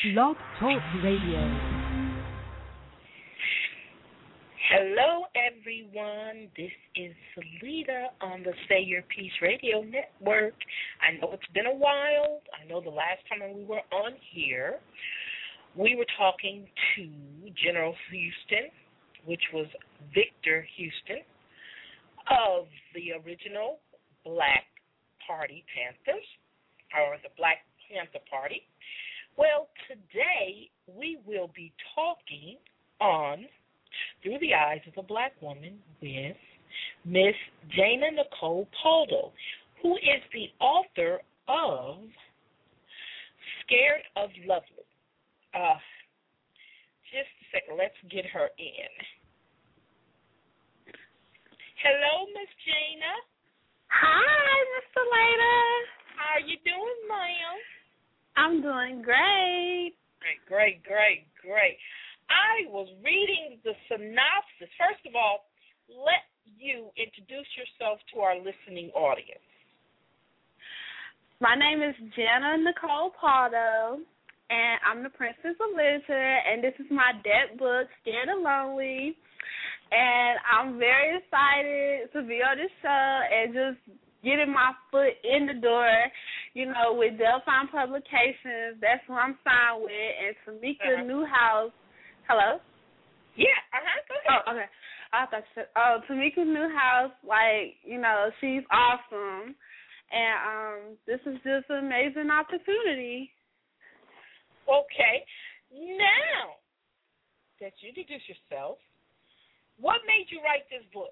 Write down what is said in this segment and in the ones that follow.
Blog Talk Radio. Hello, everyone. This is Salida on the Say Your Peace Radio Network. I know it's been a while. I know the last time we were on here, we were talking to General Houston, which was Victor Houston of the original Black Party Panthers, or the Black Panther Party. Well, today we will be talking on Through the Eyes of a Black Woman with Miss Jana Nicole Paldo, who is the author of Scared of Lovely. Just a second, let's get her in. Hello, Miss Jana. Hi, Miss Salida. How are you doing, ma'am? I'm doing great. Great. I was reading the synopsis. First of all, let you introduce yourself to our listening audience. My name is Jana Nicole Paldo, and I'm the Princess of Literature, and this is my debut book, Scared of Lonely. And I'm very excited to be on this show and just getting my foot in the door, you know, with Delphine Publications. That's who I'm signed with. And Tamika Newhouse. Hello? Yeah, go ahead. Oh, okay. I thought you said, Tamika Newhouse, like, you know, she's awesome. And this is just an amazing opportunity. Okay. Now that you introduced yourself, what made you write this book?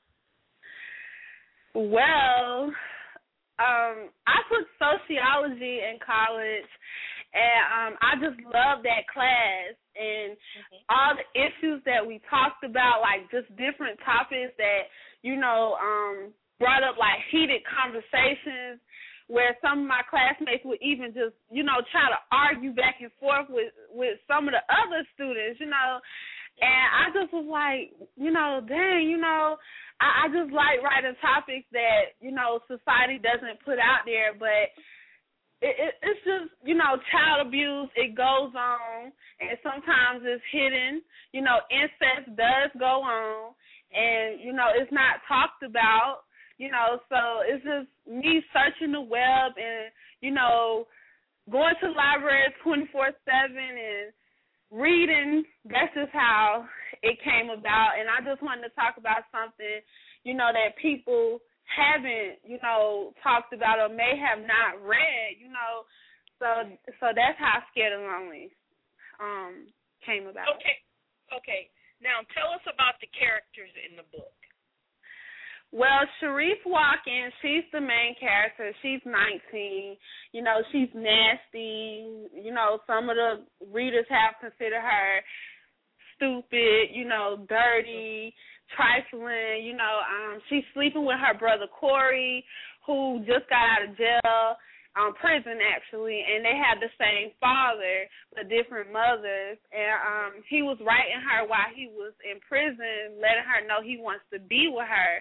Well, I took sociology in college, and I just loved that class and all the issues that we talked about, like just different topics that, you know, brought up like heated conversations where some of my classmates would even just, you know, try to argue back and forth with some of the other students, you know. And I just was like, you know, dang, you know, I just like writing topics that, you know, society doesn't put out there, but it's just, you know, child abuse, it goes on, and sometimes it's hidden. You know, incest does go on, and, you know, it's not talked about, you know, so it's just me searching the web and, you know, going to the library 24/7 and reading. That's just how it came about, and I just wanted to talk about something, you know, that people haven't, you know, talked about or may have not read, you know. So that's how Scared of Lonely came about. Okay. Now tell us about the characters in the book. Well, Sharif Watkins, she's the main character. She's 19. You know, she's nasty. You know, some of the readers have considered her stupid, you know, dirty, trifling. You know, she's sleeping with her brother Corey, who just got out of jail, prison actually, and they had the same father but different mothers. And he was writing her while he was in prison, letting her know he wants to be with her.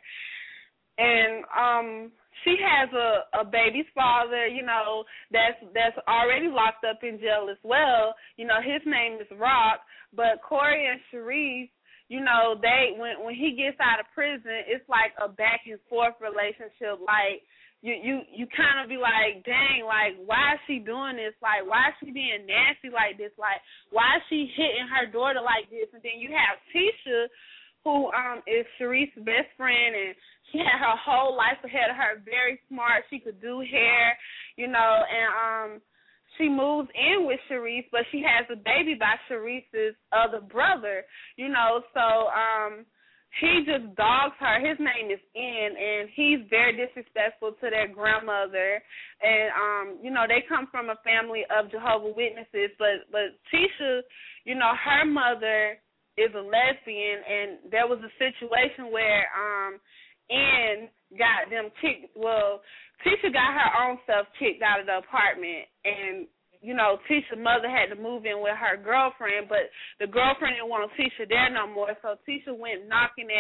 And she has a baby's father, you know, that's already locked up in jail as well. You know, his name is Rock. But Corey and Sharif, you know, they when he gets out of prison, it's like a back and forth relationship. Like you kind of be like, dang, like why is she doing this? Like why is she being nasty like this? Like why is she hitting her daughter like this? And then you have Tisha, who is Sharif's best friend, and she had her whole life ahead of her, very smart. She could do hair, you know, and she moves in with Sharif, but she has a baby by Sharif's other brother, you know, so he just dogs her. His name is N, and he's very disrespectful to their grandmother. And, you know, they come from a family of Jehovah's Witnesses, but Tisha, you know, her mother is a lesbian, and there was a situation where N got them kicked. Well, Tisha got her own self kicked out of the apartment, and, you know, Tisha's mother had to move in with her girlfriend, but the girlfriend didn't want Tisha there no more, so Tisha went knocking at,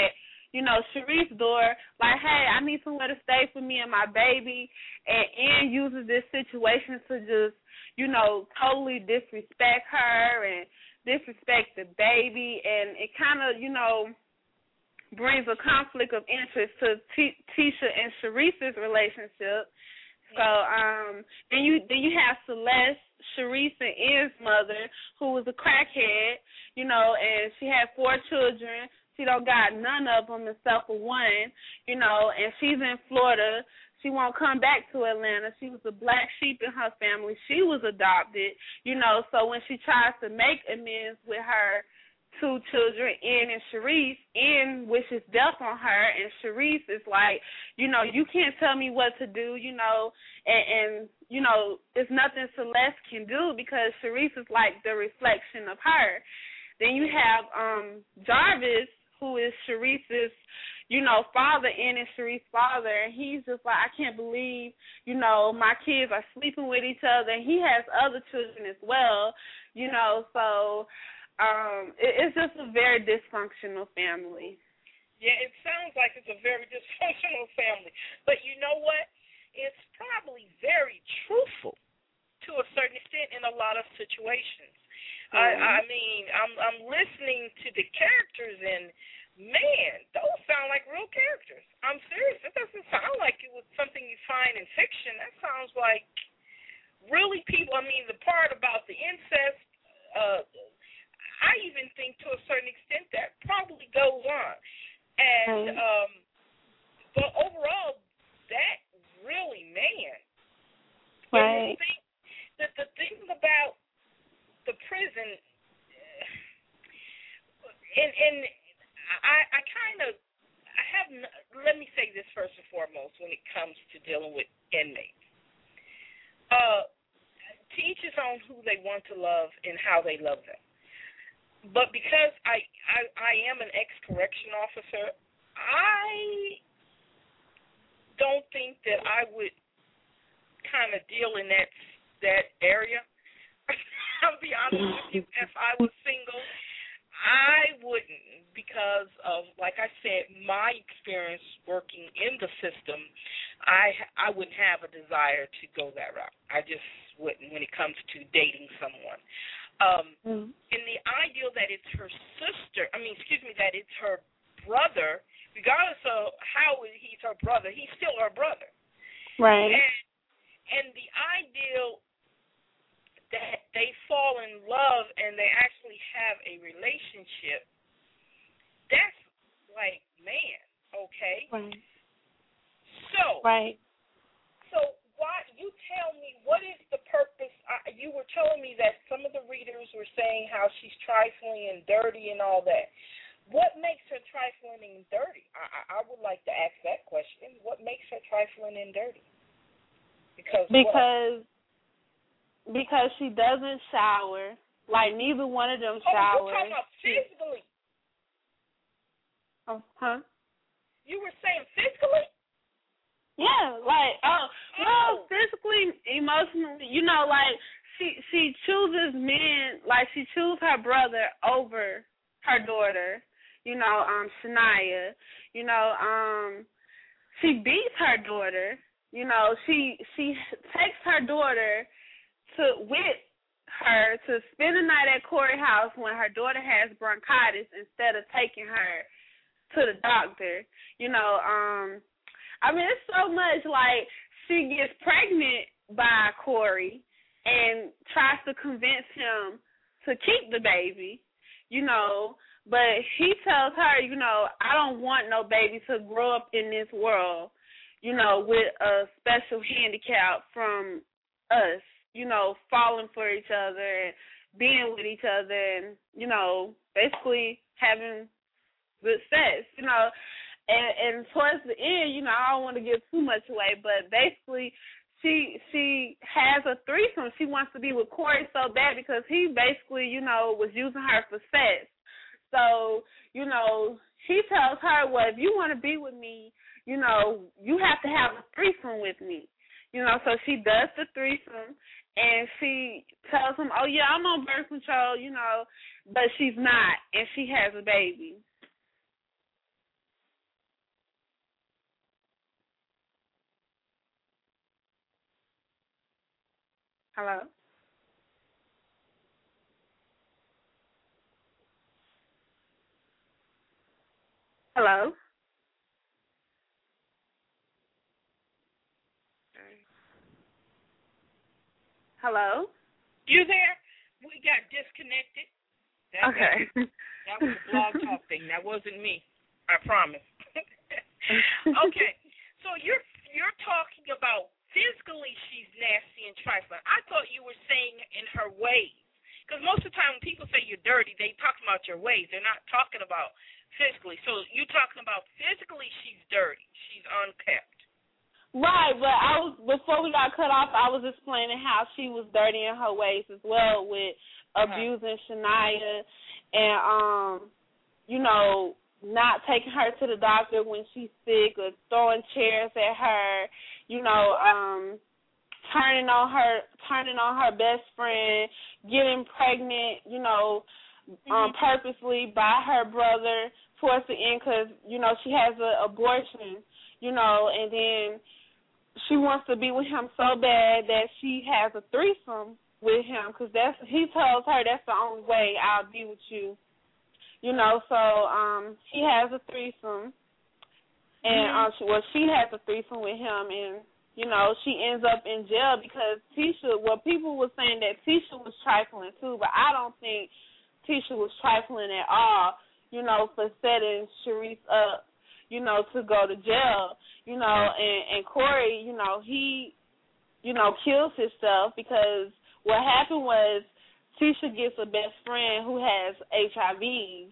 Sharice's door, like, hey, I need somewhere to stay for me and my baby, and uses this situation to just, totally disrespect her and disrespect the baby, and it kind of, brings a conflict of interest to Tisha and Sharice's relationship. So then you have Celeste, Sharice and Ian's mother, who was a crackhead, and she had 4 children. She don't got none of them except for one, and she's in Florida. She won't come back to Atlanta. She was the black sheep in her family. She was adopted, so when she tries to make amends with her 2 children, Ian and Sharice, Ian wishes death on her, and Sharice is like, you can't tell me what to do, and it's nothing Celeste can do because Sharice is like the reflection of her. Then you have Jarvis, who is Sharice's, father, Ian and Sharice's father, and he's just like, I can't believe, my kids are sleeping with each other, and he has other children as well, so it's just a very dysfunctional family. Yeah, it sounds like it's a very dysfunctional family. But you know what? It's probably very truthful to a certain extent in a lot of situations. I mean, I'm listening to the characters, and, man, those sound like real characters. I'm serious. It doesn't sound like it was something you find in fiction. That sounds like really people. I mean, the part about the incest, I even think to a certain extent that probably goes on. And but overall, that really, man. Right. The thing about the prison, and I kind of, let me say this first and foremost when it comes to dealing with inmates. To each his own who they want to love and how they love them. But because I am an ex-correction officer, I don't think that I would kind of deal in that area. I'll be honest with you. If I was single, I wouldn't, because of, like I said, my experience working in the system. I wouldn't have a desire to go that route. I just wouldn't when it comes to dating someone. In the ideal that it's her sister, that it's her brother, regardless of how he's her brother, he's still her brother. Right. And the ideal that they fall in love and they actually have a relationship, that's like, man, okay? Right. So, why, you tell me, what is the purpose? You were telling me that some of the readers were saying how she's trifling and dirty and all that. What makes her trifling and dirty? I would like to ask that question. What makes her trifling and dirty? Because she doesn't shower. Like, neither one of them shower. Oh, you're talking about physically. Huh? You were saying physically? Yeah, like, physically, emotionally, like, she chooses men, like, she chooses her brother over her daughter, Shania, she beats her daughter, she takes her daughter with her to spend the night at Corey House when her daughter has bronchitis instead of taking her to the doctor, it's so much, like, she gets pregnant by Corey and tries to convince him to keep the baby, but he tells her, I don't want no baby to grow up in this world, with a special handicap from us, falling for each other and being with each other and, basically having good sex, And towards the end, I don't want to give too much away, but basically she has a threesome. She wants to be with Corey so bad because he basically, was using her for sex. So, he tells her, well, if you want to be with me, you have to have a threesome with me. So she does the threesome, and she tells him, oh, yeah, I'm on birth control, but she's not, and she has a baby. Hello? Hello? Hello? You there? We got disconnected. Okay. That was a blog talk thing. That wasn't me. I promise. Okay. So you're talking about physically she's nasty and trifling. I thought you were saying in her ways. Because most of the time when people say you're dirty, they talking about your ways. They're not talking about physically. So you're talking about physically she's dirty. She's unkept. Right, but before we got cut off, I was explaining how she was dirty in her ways as well with abusing Shania and, not taking her to the doctor when she's sick or throwing chairs at her, turning on her best friend, getting pregnant, purposely by her brother towards the end because, she has an abortion, and then she wants to be with him so bad that she has a threesome with him because he tells her that's the only way I'll be with you. So he has a threesome, and she has a threesome with him, and she ends up in jail because Tisha. Well, people were saying that Tisha was trifling too, but I don't think Tisha was trifling at all. For setting Sharice up, to go to jail. And Corey, he, kills himself because what happened was Tisha gets a best friend who has HIV,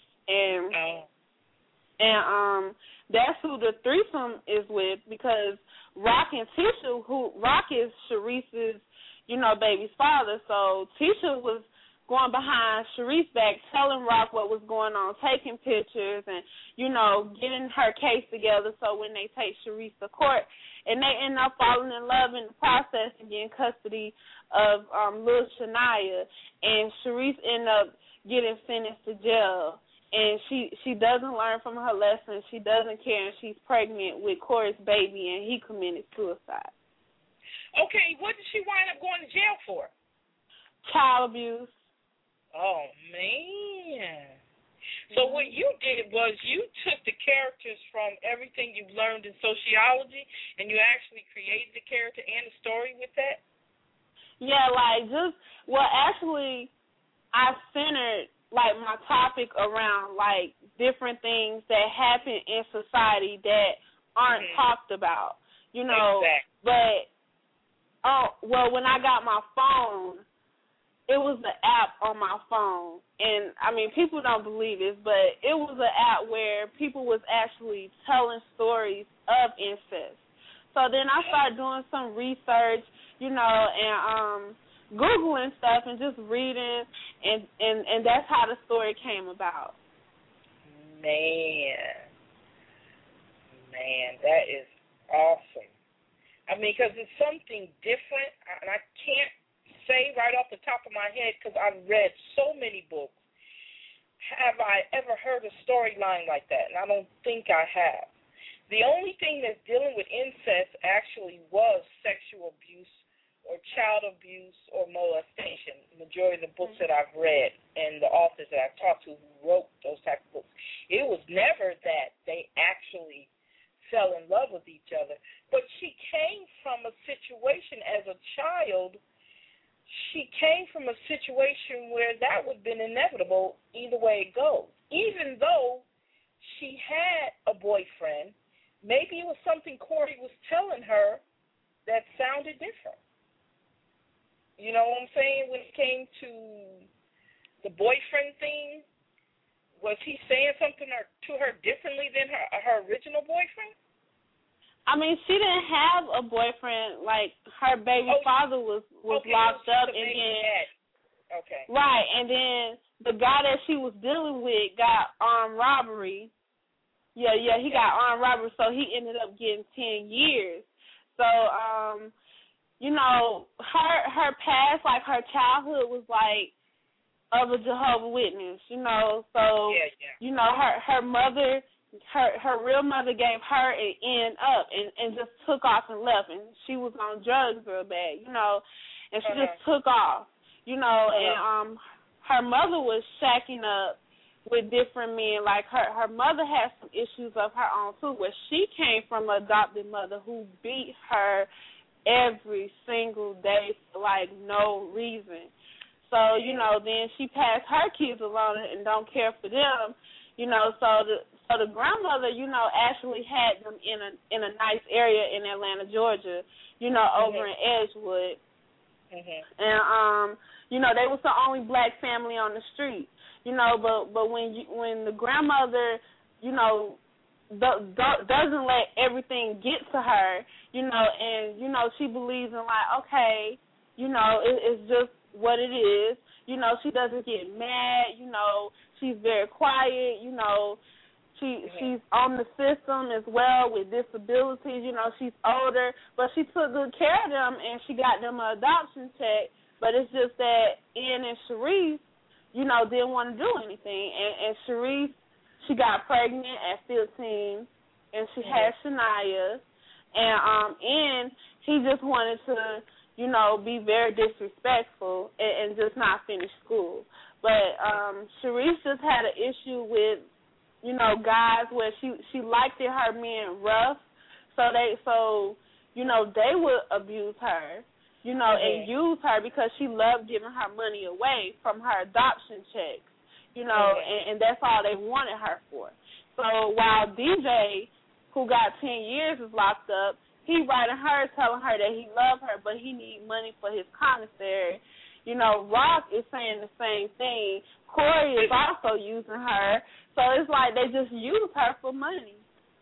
and that's who the threesome is with because Rock and Tisha, Rock is Sharice's, baby's father, so Tisha was going behind Sharice's back, telling Rock what was going on, taking pictures and, getting her case together so when they take Sharice to court, and they end up falling in love in the process and getting custody of little Shania, and Sharice end up getting sentenced to jail, and she doesn't learn from her lessons, she doesn't care, and she's pregnant with Corey's baby, and he committed suicide. Okay, what did she wind up going to jail for? Child abuse. Oh, man. So what you did was you took the characters from everything you've learned in sociology and you actually created the character and the story with that? Yeah, actually, I centered, my topic around, different things that happen in society that aren't talked about, Exactly. But, when I got my phone, it was an app on my phone, and, people don't believe this, but it was an app where people was actually telling stories of incest. So then I started doing some research, and Googling stuff and just reading, and that's how the story came about. Man, that is awesome. Because it's something different, and I can't say right off the top of my head because I've read so many books. Have I ever heard a storyline like that? And I don't think I have. The only thing that's dealing with incest actually was sexual abuse or child abuse or molestation. The majority of the books that I've read and the authors that I've talked to who wrote those type of books, it was never that they actually fell in love with each other. But she came from a situation as a child. She came from a situation where that would have been inevitable either way it goes. Even though she had a boyfriend, maybe it was something Corey was telling her that sounded different. You know what I'm saying? When it came to the boyfriend thing, was he saying something to her differently than her original boyfriend? She didn't have a boyfriend. Her baby father was locked up, and then right, and then the guy that she was dealing with got armed robbery. Yeah, he got armed robbery, so he ended up getting 10 years. So, her past, her childhood was of a Jehovah's Witness, So, her mother. Her real mother gave her an end up and just took off and left, and she was on drugs real bad, and she just took off, you know, and her mother was shacking up with different men. Like, her mother had some issues of her own, too, where she came from an adopted mother who beat her every single day for, like, no reason. So, you know, then she passed her kids along and don't care for them, you know. So the grandmother, you know, actually had them in a nice area in Atlanta, Georgia, you know, over in Edgewood. And, you know, they was the only black family on the street, you know. But when the grandmother, you know, doesn't let everything get to her, you know, and, you know, she believes in, like, okay, you know, it's just what it is. You know, she doesn't get mad. You know, she's very quiet. You know, she's on the system as well with disabilities. You know, she's older, but she took good care of them, and she got them an adoption check. But it's just that Ian and Sharice, you know, didn't want to do anything. And Sharice, she got pregnant at 15, and she had Shania. And Ian, he just wanted to, you know, be very disrespectful and just not finish school. But Sharice just had an issue with, you know, guys where she liked it, her men rough. So you know, they would abuse her, you know, and use her because she loved giving her money away from her adoption checks, you know, and that's all they wanted her for. So while DJ, who got 10 years, is locked up, he writing her, telling her that he loved her, but he need money for his commissary. You know, Rock is saying the same thing. Corey is also using her. So it's like they just use her for money.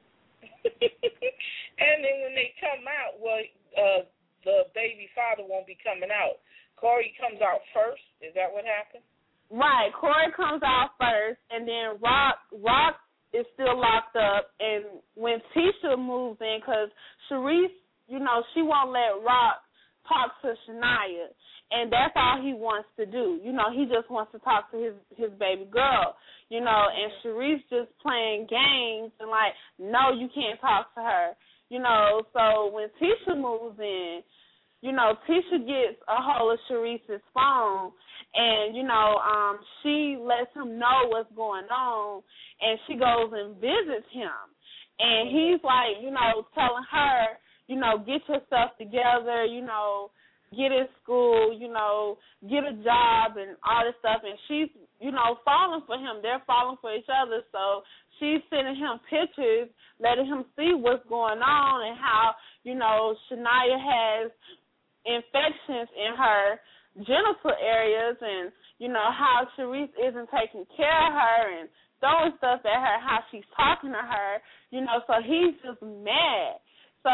And then when they come out, the baby father won't be coming out. Corey comes out first. Is that what happened? Right. Corey comes out first, and then Rock is still locked up. And when Tisha moves in, because Sharice, you know, she won't let Rock talk to Shania, and that's all he wants to do. You know, he just wants to talk to his baby girl, you know, and Sharice just playing games and like, no, you can't talk to her, you know. So when Tisha moves in, you know, Tisha gets a hold of Sharice's phone, and, you know, she lets him know what's going on, and she goes and visits him. And he's like, you know, telling her, you know, get yourself together, you know, get in school, you know, get a job and all this stuff. And she's, you know, falling for him. They're falling for each other. So she's sending him pictures, letting him see what's going on and how, you know, Shania has infections in her genital areas, and, you know, how Sharice isn't taking care of her and throwing stuff at her, how she's talking to her, you know, so he's just mad. So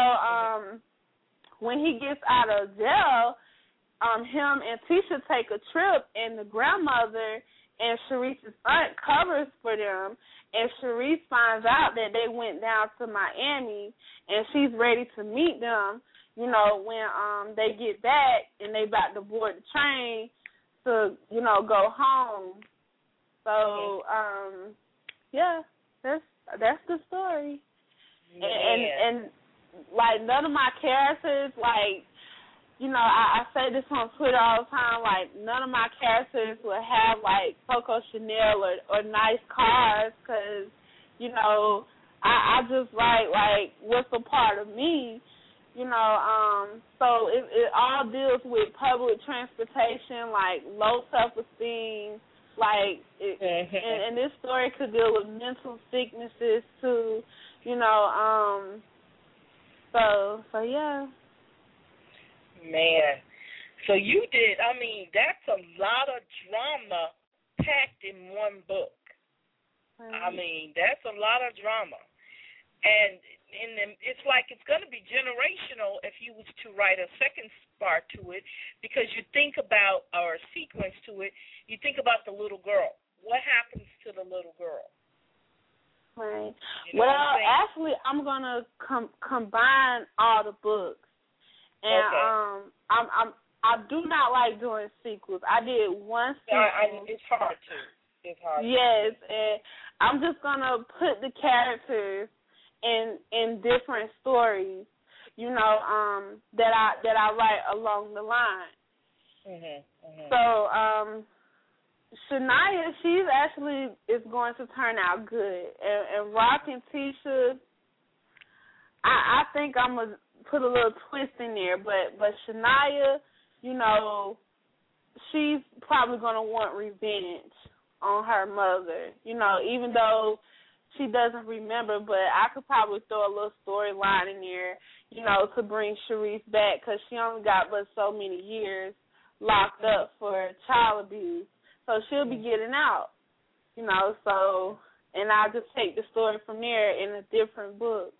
when he gets out of jail, him and Tisha take a trip, and the grandmother and Sharice's aunt covers for them, and Sharice finds out that they went down to Miami, and she's ready to meet them, you know, when they get back and they about to board the train to, you know, go home. So, yeah, that's the story. And like, none of my characters, like, you know, I say this on Twitter all the time, like, none of my characters would have, like, Coco Chanel or nice cars, because, you know, I just write, like, what's a part of me, you know. So it all deals with public transportation, like, low self-esteem, like, and this story could deal with mental sicknesses, too, you know. So yeah. Man, so you did, I mean, that's a lot of drama packed in one book. I mean, that's a lot of drama. And it's like it's going to be generational if you was to write a second part to it, because you think about, or a sequence to it, you think about the little girl. What happens to the little girl? Right. You know well, actually, I'm going to combine all the books. And I do not like doing sequels. I did one sequel. It's hard to. It's hard. Yes, and I'm just gonna put the characters in different stories, you know, that I write along the line, So, Shania, she's actually is going to turn out good. And Rock and Tisha, I think I'm going to put a little twist in there. But Shania, you know, she's probably going to want revenge on her mother, you know, even though she doesn't remember. But I could probably throw a little storyline in there, you know, to bring Sharice back, because she only got but so many years locked up for child abuse. So she'll be getting out, you know, so, and I'll just take the story from there in a different book.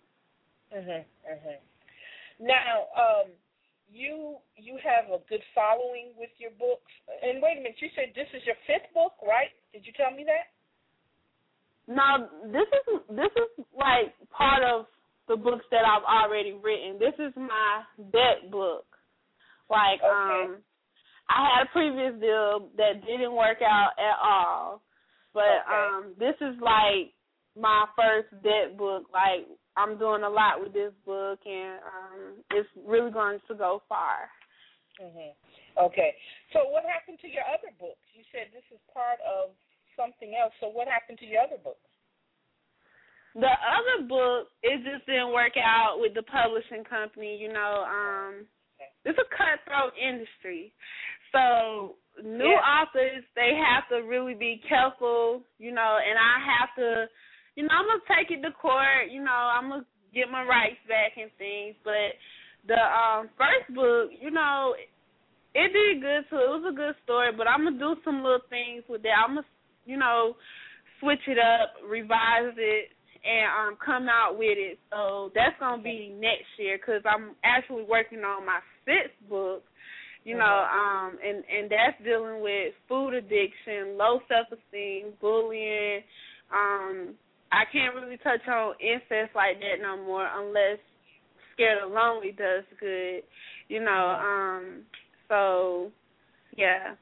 Now, you have a good following with your books. And wait a minute, you said this is your 5th book, right? Did you tell me that? No, this is like part of the books that I've already written. This is my debt book. Like, okay. I had a previous deal that didn't work out at all, but this is like my first debt book. Like, I'm doing a lot with this book, and it's really going to go far. Okay. So what happened to your other books? You said this is part of something else. So what happened to your other books? The other book, it just didn't work out with the publishing company. You know, it's a cutthroat industry. So new authors, they have to really be careful, you know, and I have to, you know, I'm going to take it to court, you know, I'm going to get my rights back and things. But the first book, you know, it did good too. It was a good story, but I'm going to do some little things with that. I'm going to, you know, switch it up, revise it, and come out with it. So that's going to be next year, because I'm actually working on my 6th book. You know, and that's dealing with food addiction, low self-esteem, bullying. I can't really touch on incest like that no more unless Scared or Lonely does good, you know. So, yeah.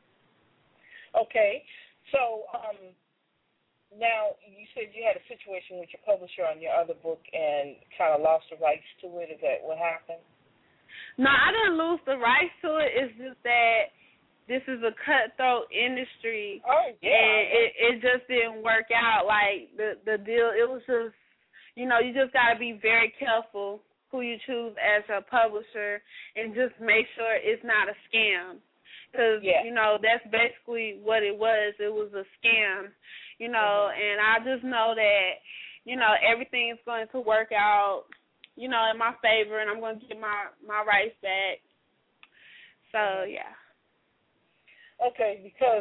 Okay. So, now you said you had a situation with your publisher on your other book and kind of lost the rights to it. Is that what happened? No, I didn't lose the rights to it. It's just that this is a cutthroat industry. Oh, yeah. And it just didn't work out. Like, the deal, it was just, you know, you just got to be very careful who you choose as a publisher and just make sure it's not a scam. Because, you know, that's basically what it was. It was a scam, you know, and I just know that, you know, everything's going to work out, you know, in my favor, and I'm going to get my rights back. So, yeah. Okay, because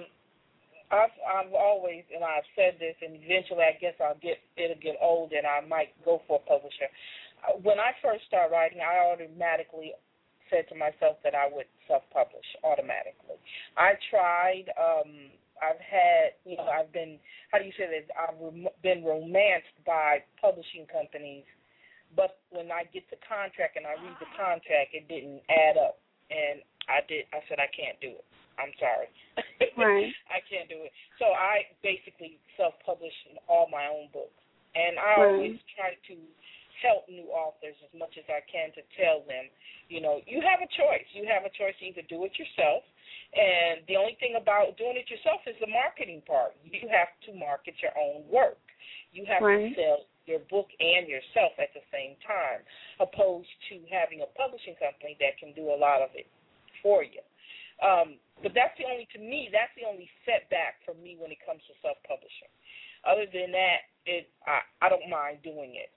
I've always, and I've said this, and eventually I guess it'll get old and I might go for a publisher. When I first started writing, I automatically said to myself that I would self-publish automatically. I tried. I've had, you know, I've been, how do you say this? I've been romanced by publishing companies. But when I get the contract and I read the contract, it didn't add up. And I said, I can't do it. I'm sorry. Right. I can't do it. So I basically self-published all my own books. And I always try to help new authors as much as I can to tell them, you know, you have a choice. You have a choice to either do it yourself. And the only thing about doing it yourself is the marketing part. You have to market your own work. You have to sell your book and yourself at the same time, opposed to having a publishing company that can do a lot of it for you. But that's the only setback for me when it comes to self-publishing. Other than that, I don't mind doing it.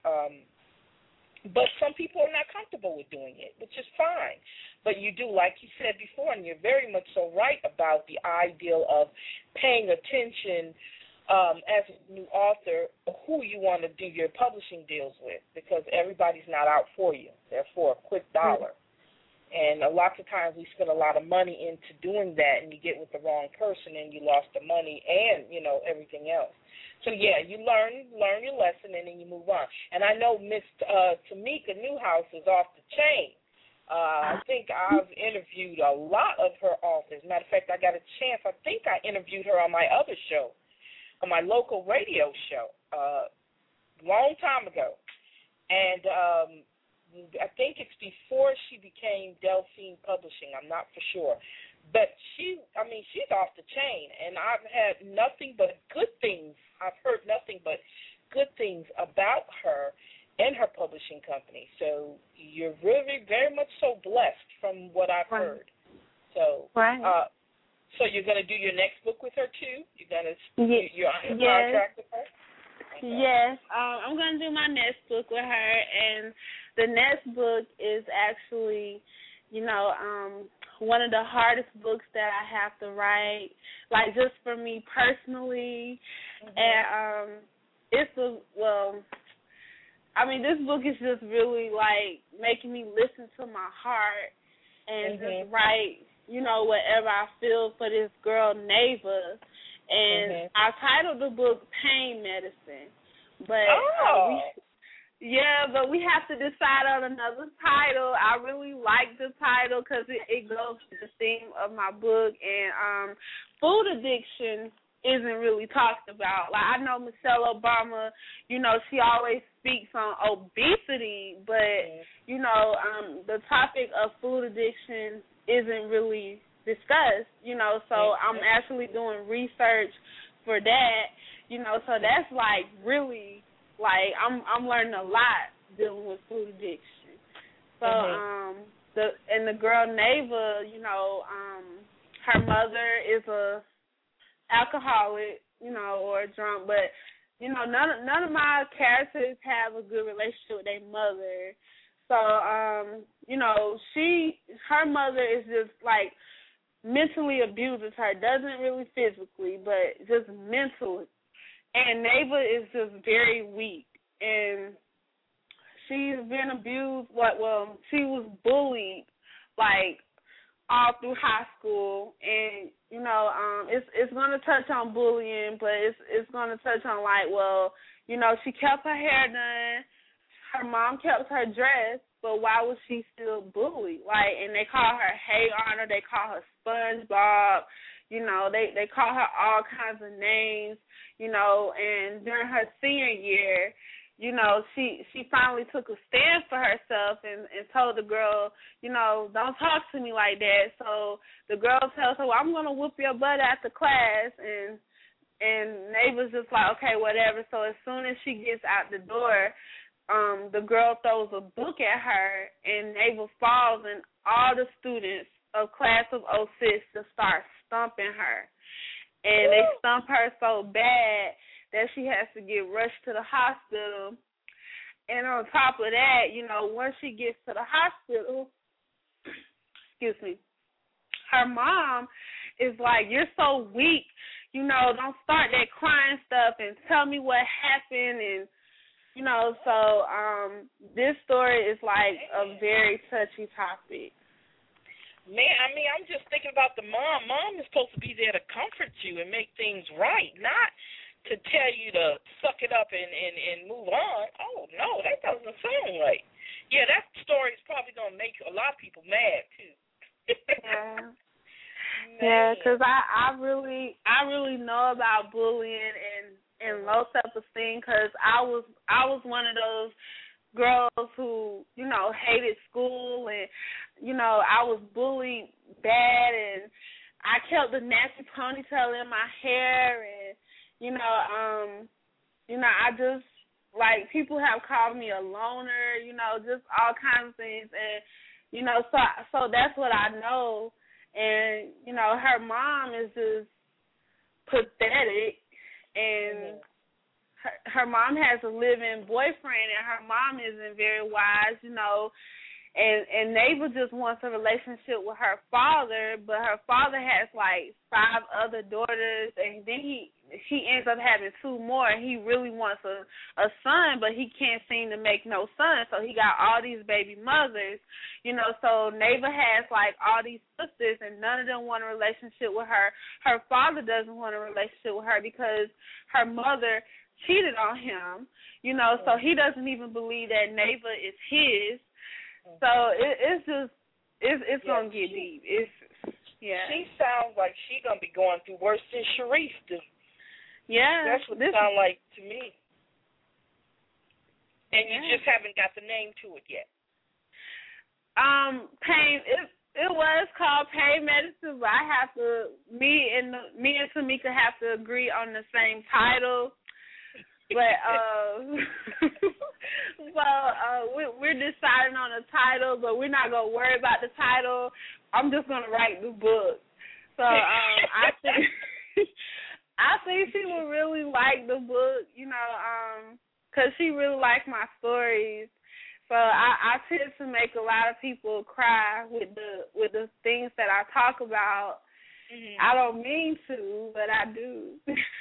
But some people are not comfortable with doing it, which is fine. But you do, like you said before, and you're very much so right about the ideal of paying attention as a new author, who you want to do your publishing deals with, because everybody's not out for you. They're for a quick dollar. And a lot of times we spend a lot of money into doing that, and you get with the wrong person, and you lost the money and, you know, everything else. So, yeah, you learn your lesson, and then you move on. And I know Miss Tamika Newhouse is off the chain. I think I've interviewed a lot of her authors. Matter of fact, I got a chance. I think I interviewed her on my other show, on my local radio show, a long time ago. And I think it's before she became Delphine Publishing. I'm not for sure. But she's off the chain, and I've had nothing but good things. I've heard nothing but good things about her and her publishing company. So you're really very much so blessed from what I've heard. So, so you're going to do your next book with her too? You're going to you're on contract with her? Okay. Yes, I'm going to do my next book with her, and the next book is actually, one of the hardest books that I have to write, like just for me personally. And this book is just really like making me listen to my heart and just write, whatever I feel for this girl, Neva. And I titled the book Pain Medicine. But but we have to decide on another title. I really like the title because it goes to the theme of my book. And food addiction isn't really talked about. Like, I know Michelle Obama, she always speaks on obesity, but, the topic of food addiction isn't really discussed, so I'm actually doing research for that, so that's like really, like, I'm learning a lot dealing with food addiction. So the girl Neva, her mother is a alcoholic, or a drunk, but none of my characters have a good relationship with their mother. So her mother is just like mentally abuses her, doesn't really physically, but just mentally. And Neva is just very weak, and she's been abused. She was bullied, like, all through high school, and it's going to touch on bullying, but it's going to touch on she kept her hair done, her mom kept her dressed, but why was she still bullied? Like, and they call her Hey Arnold, they call her SpongeBob, they call her all kinds of names, and during her senior year, she finally took a stand for herself and told the girl, don't talk to me like that. So the girl tells her, well, I'm going to whoop your butt after class, and Neva's just like, okay, whatever. So as soon as she gets out the door, the girl throws a book at her, and Neva falls, and all the students of class of 06 just start stomping her. And they stomp her so bad that she has to get rushed to the hospital. And on top of that, once she gets to the hospital, her mom is like, you're so weak, don't start that crying stuff and tell me what happened. And, so this story is like a very touchy topic. Man, I'm just thinking about the mom. Mom is supposed to be there to comfort you and make things right, not to tell you to suck it up and move on. Oh, no, that doesn't sound right. Yeah, that story is probably going to make a lot of people mad, too. Yeah, because I really know about bullying and low self-esteem, because I was one of those girls who, hated school, and, I was bullied bad, and I kept the nasty ponytail in my hair, and, I just, like, people have called me a loner, just all kinds of things, and, so that's what I know, and, her mom is just pathetic, and her mom has a live-in boyfriend, and her mom isn't very wise, and Neva just wants a relationship with her father, but her father has like 5 other daughters, and then he ends up having 2 more, and he really wants a son, but he can't seem to make no son, so he got all these baby mothers, so Neva has like all these sisters, and none of them want a relationship with her. Her father doesn't want a relationship with her because her mother cheated on him, so he doesn't even believe that Neva is his. So it's gonna get deep. She sounds like she's gonna be going through worse than Sharice do. Yeah, that's what it sounds like to me. And you just haven't got the name to it yet. Pain. It was called Pain Medicine, but I have to. Me and Tamika have to agree on the same title. But we're deciding on a title, but we're not gonna worry about the title. I'm just gonna write the book. So I think she will really like the book, you know, 'cause she really likes my stories. So I tend to make a lot of people cry with the things that I talk about. Mm-hmm. I don't mean to, but I do.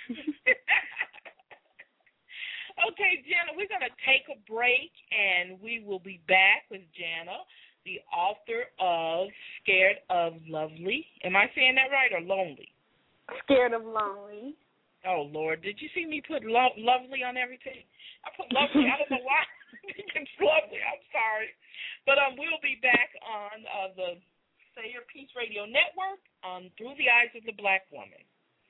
Okay, Jana, we're going to take a break, and we will be back with Jana, the author of Scared of Lovely. Am I saying that right, or Lonely? Scared of Lonely. Oh, Lord. Did you see me put lovely on everything? I put lovely. I don't know why. It's lovely. I'm sorry. But we'll be back on the Say Your Peace Radio Network Through the Eyes of the Black Woman.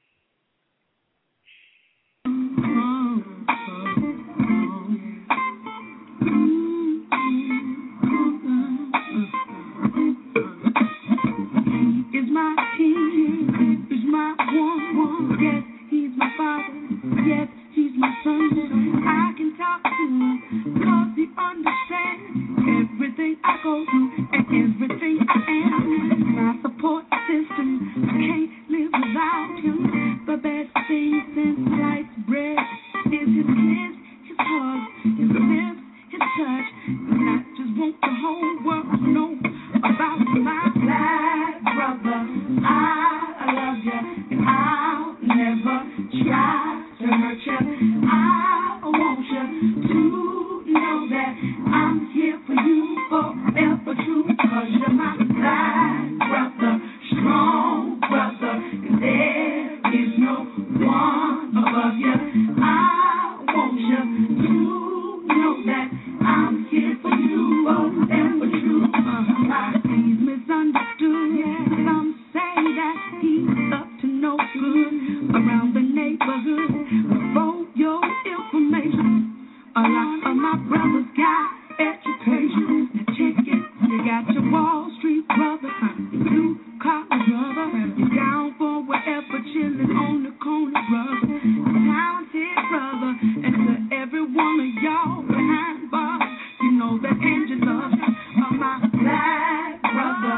Is my king, is my one, yes, he's my father, yes, he's my son. I can talk to him, cause he understands everything I go through and everything I am. My support system, I can't live without him. The best thing since sliced bread is his kiss, his hug, his lips, his touch. And I just want the whole world to know about my black brother. I love you, and I'll never try to hurt you. I want you to know that I'm here for you forever true, 'cause you're my black brother, strong brother, and there is no one above you. I want you to know that I'm here for you forever true. He's misunderstood. Some say that he's up to no good around the neighborhood. For your information, a lot of my brothers got education. Now check it, you got your Wall Street brother, your blue collar brother, you're down for whatever, chilling on the corner brother, talented brother, and to every one of y'all behind bars, you know that Angel loves you. My black brother,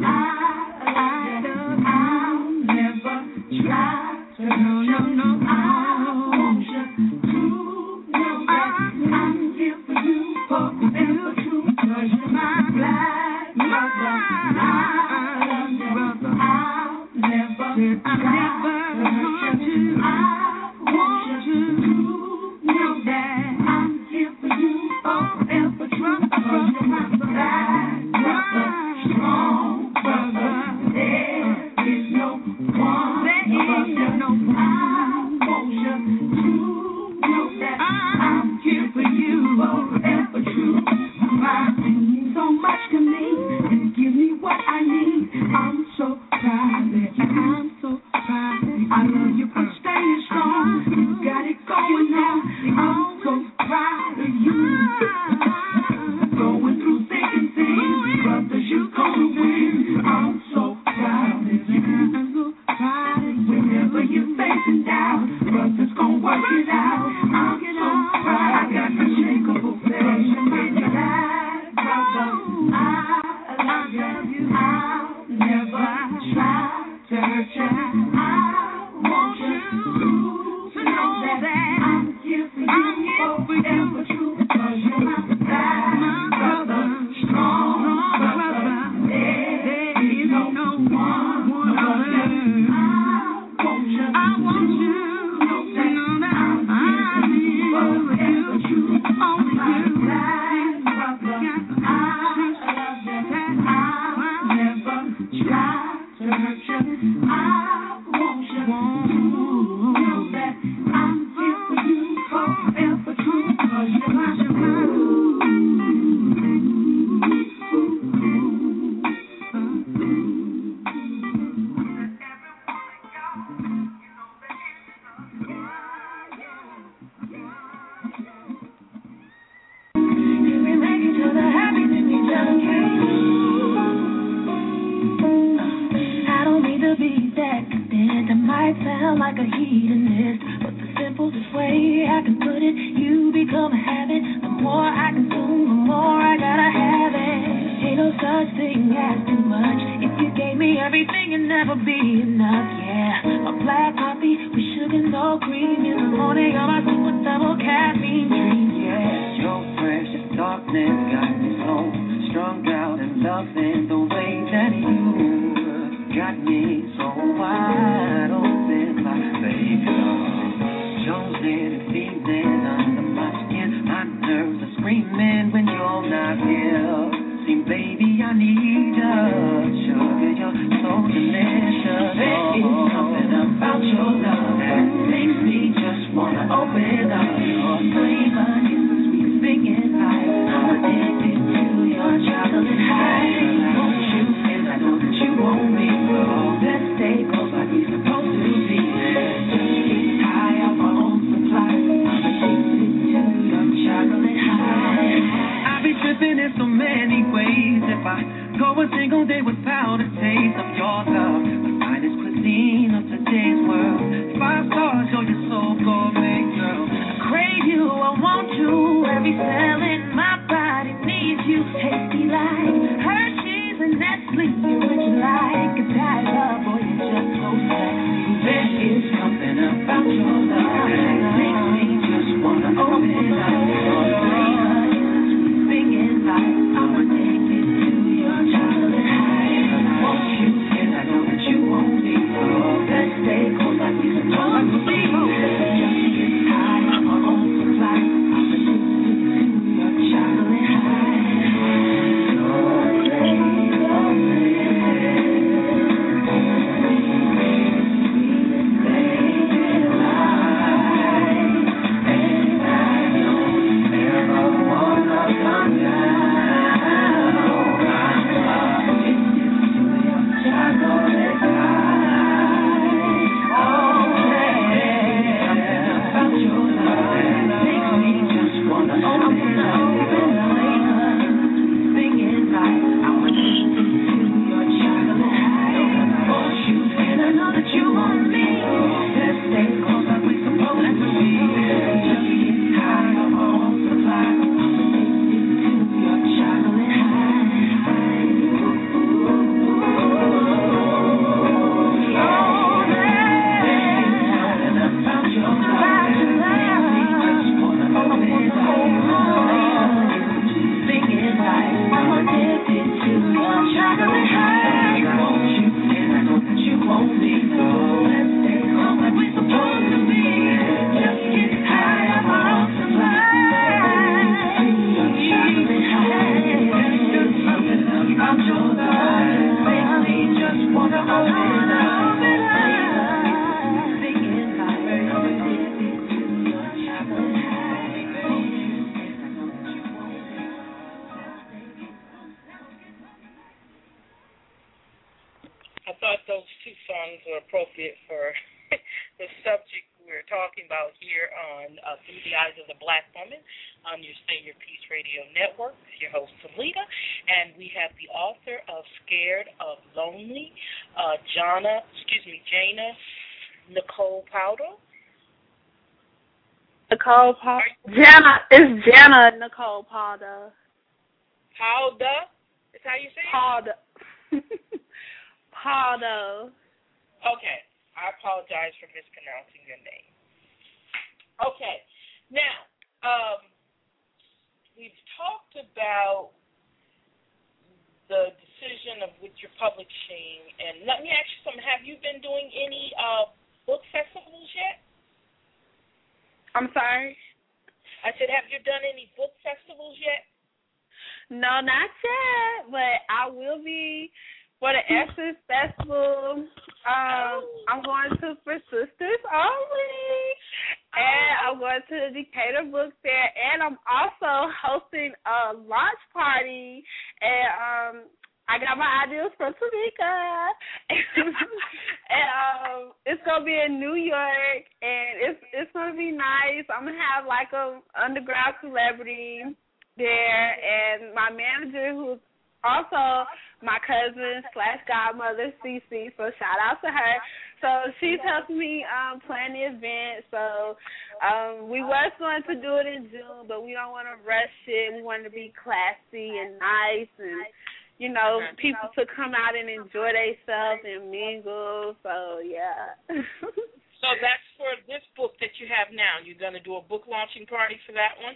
I'll never try to hurt you. No, I want you to know that I'm here for you forever true, 'cause you're my black brother. I love you, brother. I'll never try to hurt you. I want you to know that I'm here for you forever true, 'cause you're my black brother, strong brother. There is no one above you. I want you to know that I'm here for you forever true. My means so much to me, and give me what I need. I'm so proud of you. I'm so proud of you. I love you for staying strong. You got it going on. I'm so proud of you. Going through thick and thin, brothers, you gonna win. I'm so proud of you. I'm so proud of you. Whenever you're facing down, brothers gonna work it out. I'm so proud. I got unshakable faith in your life, brother. I love you. I'll never try to hurt you. I want you to know that I'm here for you forever true, 'cause you're my black brother, strong brother. There is no one above you. I want you to know that I'm here forever true, only you. Black brother, I love you. I'll never try to hurt you. I want you to know that I'm here for you forever true, 'cause you're my If we make it to the happy, then we celebrate. like a hedonist, but the simplest way I can put it, you become a habit. The more I consume, the more I gotta have it. Ain't no such thing as too much. If you gave me everything, it'd never be enough, yeah. A black coffee with sugar, no cream in the morning, on my super double caffeine dream, yeah. Your precious darkness got me so strung out and loving the way that you got me so wide open, my baby love. Chosen and feeling under my skin. My nerves are screaming when you're not here. See, baby, I need you. Sugar, you're so delicious. There is something about your love that makes me just wanna open up. Your flavor is the sweetest thing in life. I'm addicted to your chocolate high. Won't you? And I know that you want me. Let's stay close like we supposed to be. Just get high off our own supply. I'm addicted to your chocolate high. I be tripping in so many ways. If I go a single day without a taste of your love, the finest cuisine of today's world. 5 stars, yo, you're so gourmet, girl. I crave you, I want you. Every cell in my body needs you. Tasty like Hershey's and Nestle. You're what you like, a tiger, boy, you're just so sexy. There is something about your love that makes me just wanna open up. Your flavor is the sweetest thing in life. I'm addicted to your chocolate high. Want you, and I know that you want me. Let's stay close like we supposed to be. Just get high on my own supply. I'm addicted to your chocolate high. I thought those two songs were appropriate for the subject we're talking about here on Through the Eyes of the Black Woman on your Say Your Peace Radio Network. It's your host, Salita, and we have the author of Scared of Lonely, Jana Nicole Powder. Nicole Powder. Jana Nicole Powder. Powder? Is how you say it? Powder. Powder. Okay. I apologize for mispronouncing your name. Okay. Now, we've talked about the decision of which you're publishing, and let me ask you something. Have you been doing any book festivals yet? I'm sorry? I said, have you done any book festivals yet? No, not yet, but I will be for the Essence Festival. I'm going to For Sisters Only, and I'm going to the Decatur Book Fair, and I'm also hosting a launch party, and I got my ideas from Tamika, and it's going to be in New York, and it's going to be nice. I'm going to have like a underground celebrity there, and my manager, who's also my cousin / godmother, Cece, so shout out to her. So she's helping me plan the event. So we was going to do it in June, but we don't want to rush it. We want to be classy and nice and, you know, people to come out and enjoy themselves and mingle. So, yeah. So that's for this book that you have now. You're going to do a book launching party for that one?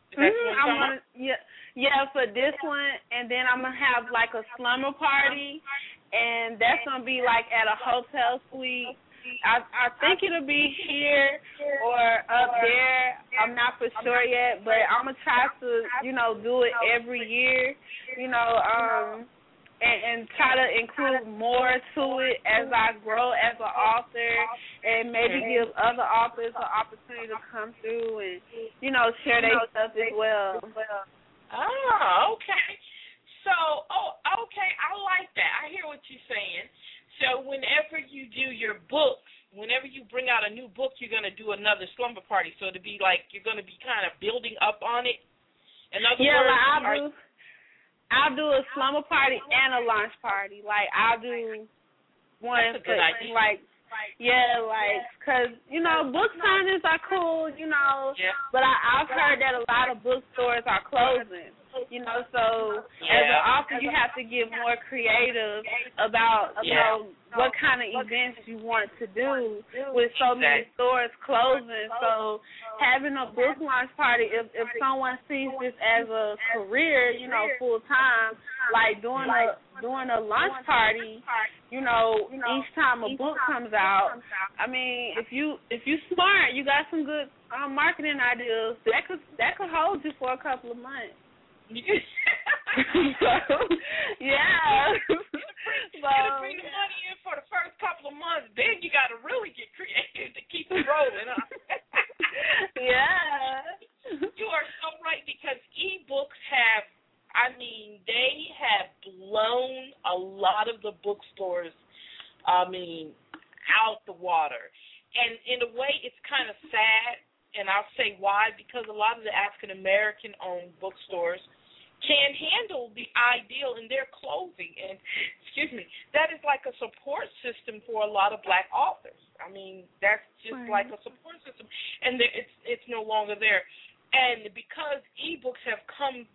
Yeah, for this one, and then I'm going to have like a slumber party, and that's going to be like at a hotel suite. I think it'll be here or up there. I'm not for sure yet, but I'm going to try to, you know, do it every year, you know, and try to include more to it as I grow as an author, and maybe give other authors an opportunity to come through and, you know, share their stuff as well. Oh, okay. So, okay, I like that. I hear what you're saying. So whenever you do your books, whenever you bring out a new book, you're going to do another slumber party. So it'll be like you're going to be kind of building up on it. In other words, I'll do a slumber party and a launch party. Like, I'll do one for, like, because, you know, book signings are cool, you know, but I've heard that a lot of bookstores are closing, you know, so as an author you have to get more creative about, you know, what kind of events you want to do with so many stores closing. So having a book launch party, if someone sees this as a career, you know, full time, like doing a launch party, you know, each time a book comes out. I mean, if you smart, you got some good marketing ideas. That could hold you for a couple of months. So, yeah. It'll bring the money in for the first couple of months. Then you got to really get creative to keep it rolling. Huh? Yeah. You are so right, because ebooks have, they have blown a lot of the bookstores, out the water. And in a way, it's kind of sad, and I'll say why, because a lot of the African-American-owned bookstores can't handle the ideal in their closing. And, that is like a support system for a lot of black authors. That's just like a support system, and it's no longer there. And because ebooks have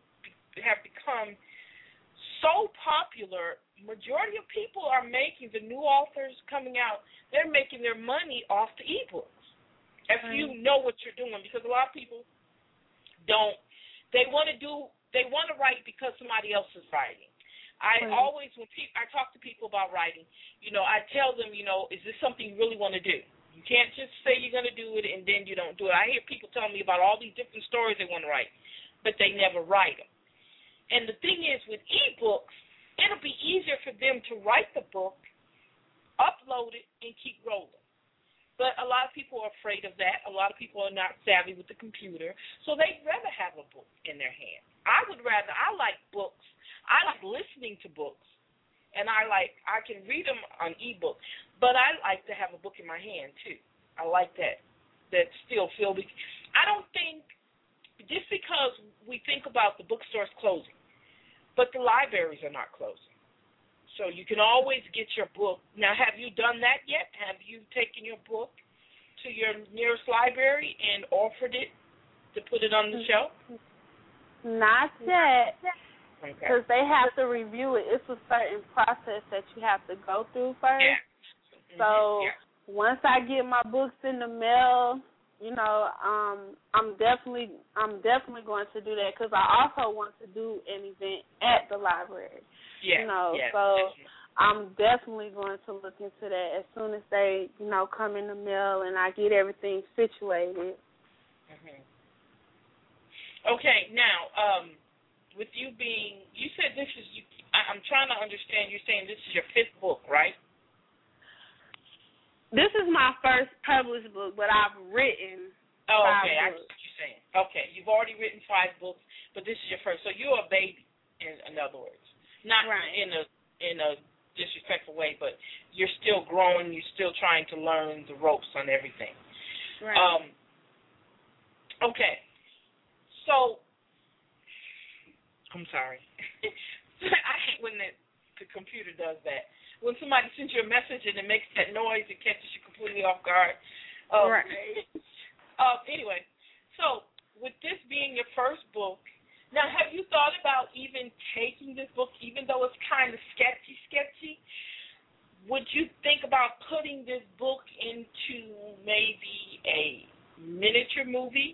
become so popular, majority of people are making, the new authors coming out, they're making their money off the ebooks. If you know what you're doing, because a lot of people don't. They want to write because somebody else is writing. Always, when I talk to people about writing, I tell them, is this something you really want to do? You can't just say you're going to do it and then you don't do it. I hear people tell me about all these different stories they want to write, but they never write them. And the thing is, with ebooks, it'll be easier for them to write the book, upload it, and keep rolling. But a lot of people are afraid of that. A lot of people are not savvy with the computer, so they'd rather have a book in their hand. I like books. I like listening to books, and I can read them on ebook, but I like to have a book in my hand, too. I like that still feel. I don't think, just because we think about the bookstores closing, but the libraries are not closing. So you can always get your book. Now, have you done that yet? Have you taken your book to your nearest library and offered it to put it on the shelf? Not yet, because Okay. they have to review it. It's a certain process that you have to go through first. Yeah. So once I get my books in the mail, I'm definitely going to do that, because I also want to do an event at the library. So I'm definitely going to look into that as soon as they, come in the mail and I get everything situated. Mm-hmm. Okay, now, with you said this is, I'm trying to understand, you're saying this is your 5th book, right? This is my first published book, but I've written 5 okay, I books. see what you're saying. Okay, you've already written 5 books, but this is your first. So you're a baby, in other words. Not in a disrespectful way, but you're still growing, you're still trying to learn the ropes on everything. Right. Okay. So, I'm sorry. I hate when the computer does that. When somebody sends you a message and it makes that noise, it catches you completely off guard. Right. Anyway, so with this being your first book, now have you thought about even taking this book, even though it's kind of sketchy? Would you think about putting this book into maybe a miniature movie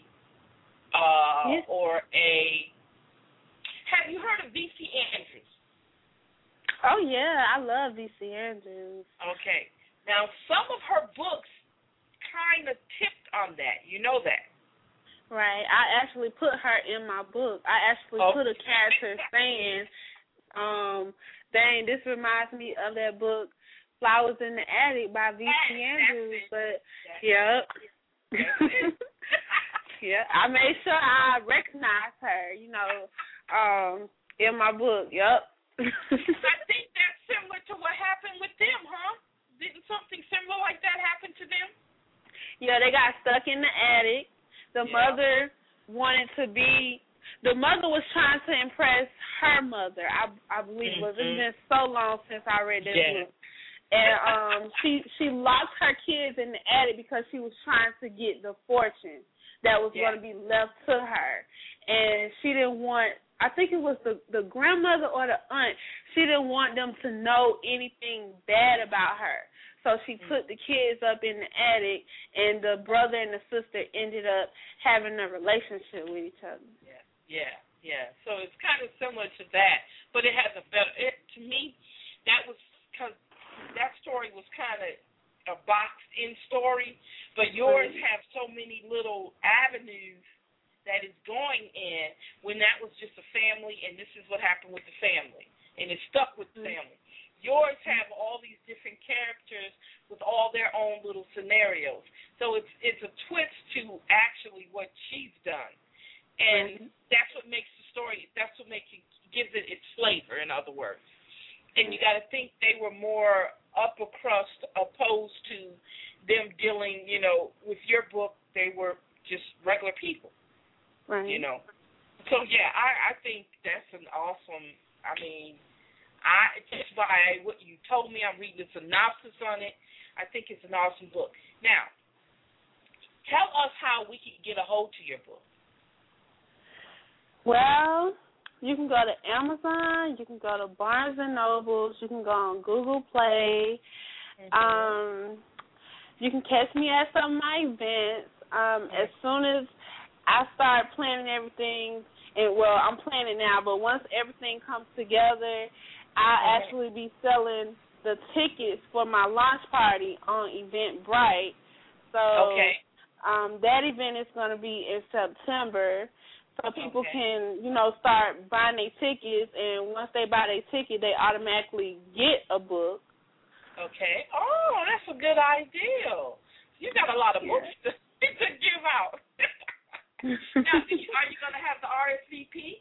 or a... Have you heard of V.C. Andrews? Oh, yeah, I love V.C. Andrews. Okay. Now, some of her books kind of tipped on that. You know that. Right. I actually put her in my book. I actually put a character saying, dang, this reminds me of that book, Flowers in the Attic by V.C. Andrews. But, yep. Yeah, I made sure I recognized her, in my book. Yep. I think that's similar to what happened with them, huh? Didn't something similar like that happen to them? Yeah, they got stuck in the attic. The mother wanted to be... The mother was trying to impress her mother, I believe it was. It's been so long since I read that book. And she locked her kids in the attic because she was trying to get the fortune that was going to be left to her. And she didn't want... I think it was the grandmother or the aunt. She didn't want them to know anything bad about her. So she put the kids up in the attic, and the brother and the sister ended up having a relationship with each other. Yeah. So it's kind of similar to that, but it has a better... to me, that was because that story was kind of a boxed-in story, but yours have so many little avenues that is going in when that was just a family, and this is what happened with the family, and it stuck with the family. Yours have all these different characters with all their own little scenarios. So it's a twist to actually what she's done. And that's what makes the story, that's what gives it its flavor, in other words. And you got to think they were more upper crust opposed to them dealing, with your book, they were just regular people. Right. So I think that's an awesome. Just by what you told me, I'm reading the synopsis on it. I think it's an awesome book. Now, tell us how we can get a hold to your book. Well, you can go to Amazon. You can go to Barnes and Nobles. You can go on Google Play. You can catch me at some of my events. As soon as I start planning everything, I'm planning now, but once everything comes together, I'll actually be selling the tickets for my launch party on Eventbrite. So that event is going to be in September, so people can, start buying their tickets, and once they buy their ticket, they automatically get a book. Okay. Oh, that's a good idea. You got a lot of books to give out. Now, are you going to have the RSVP?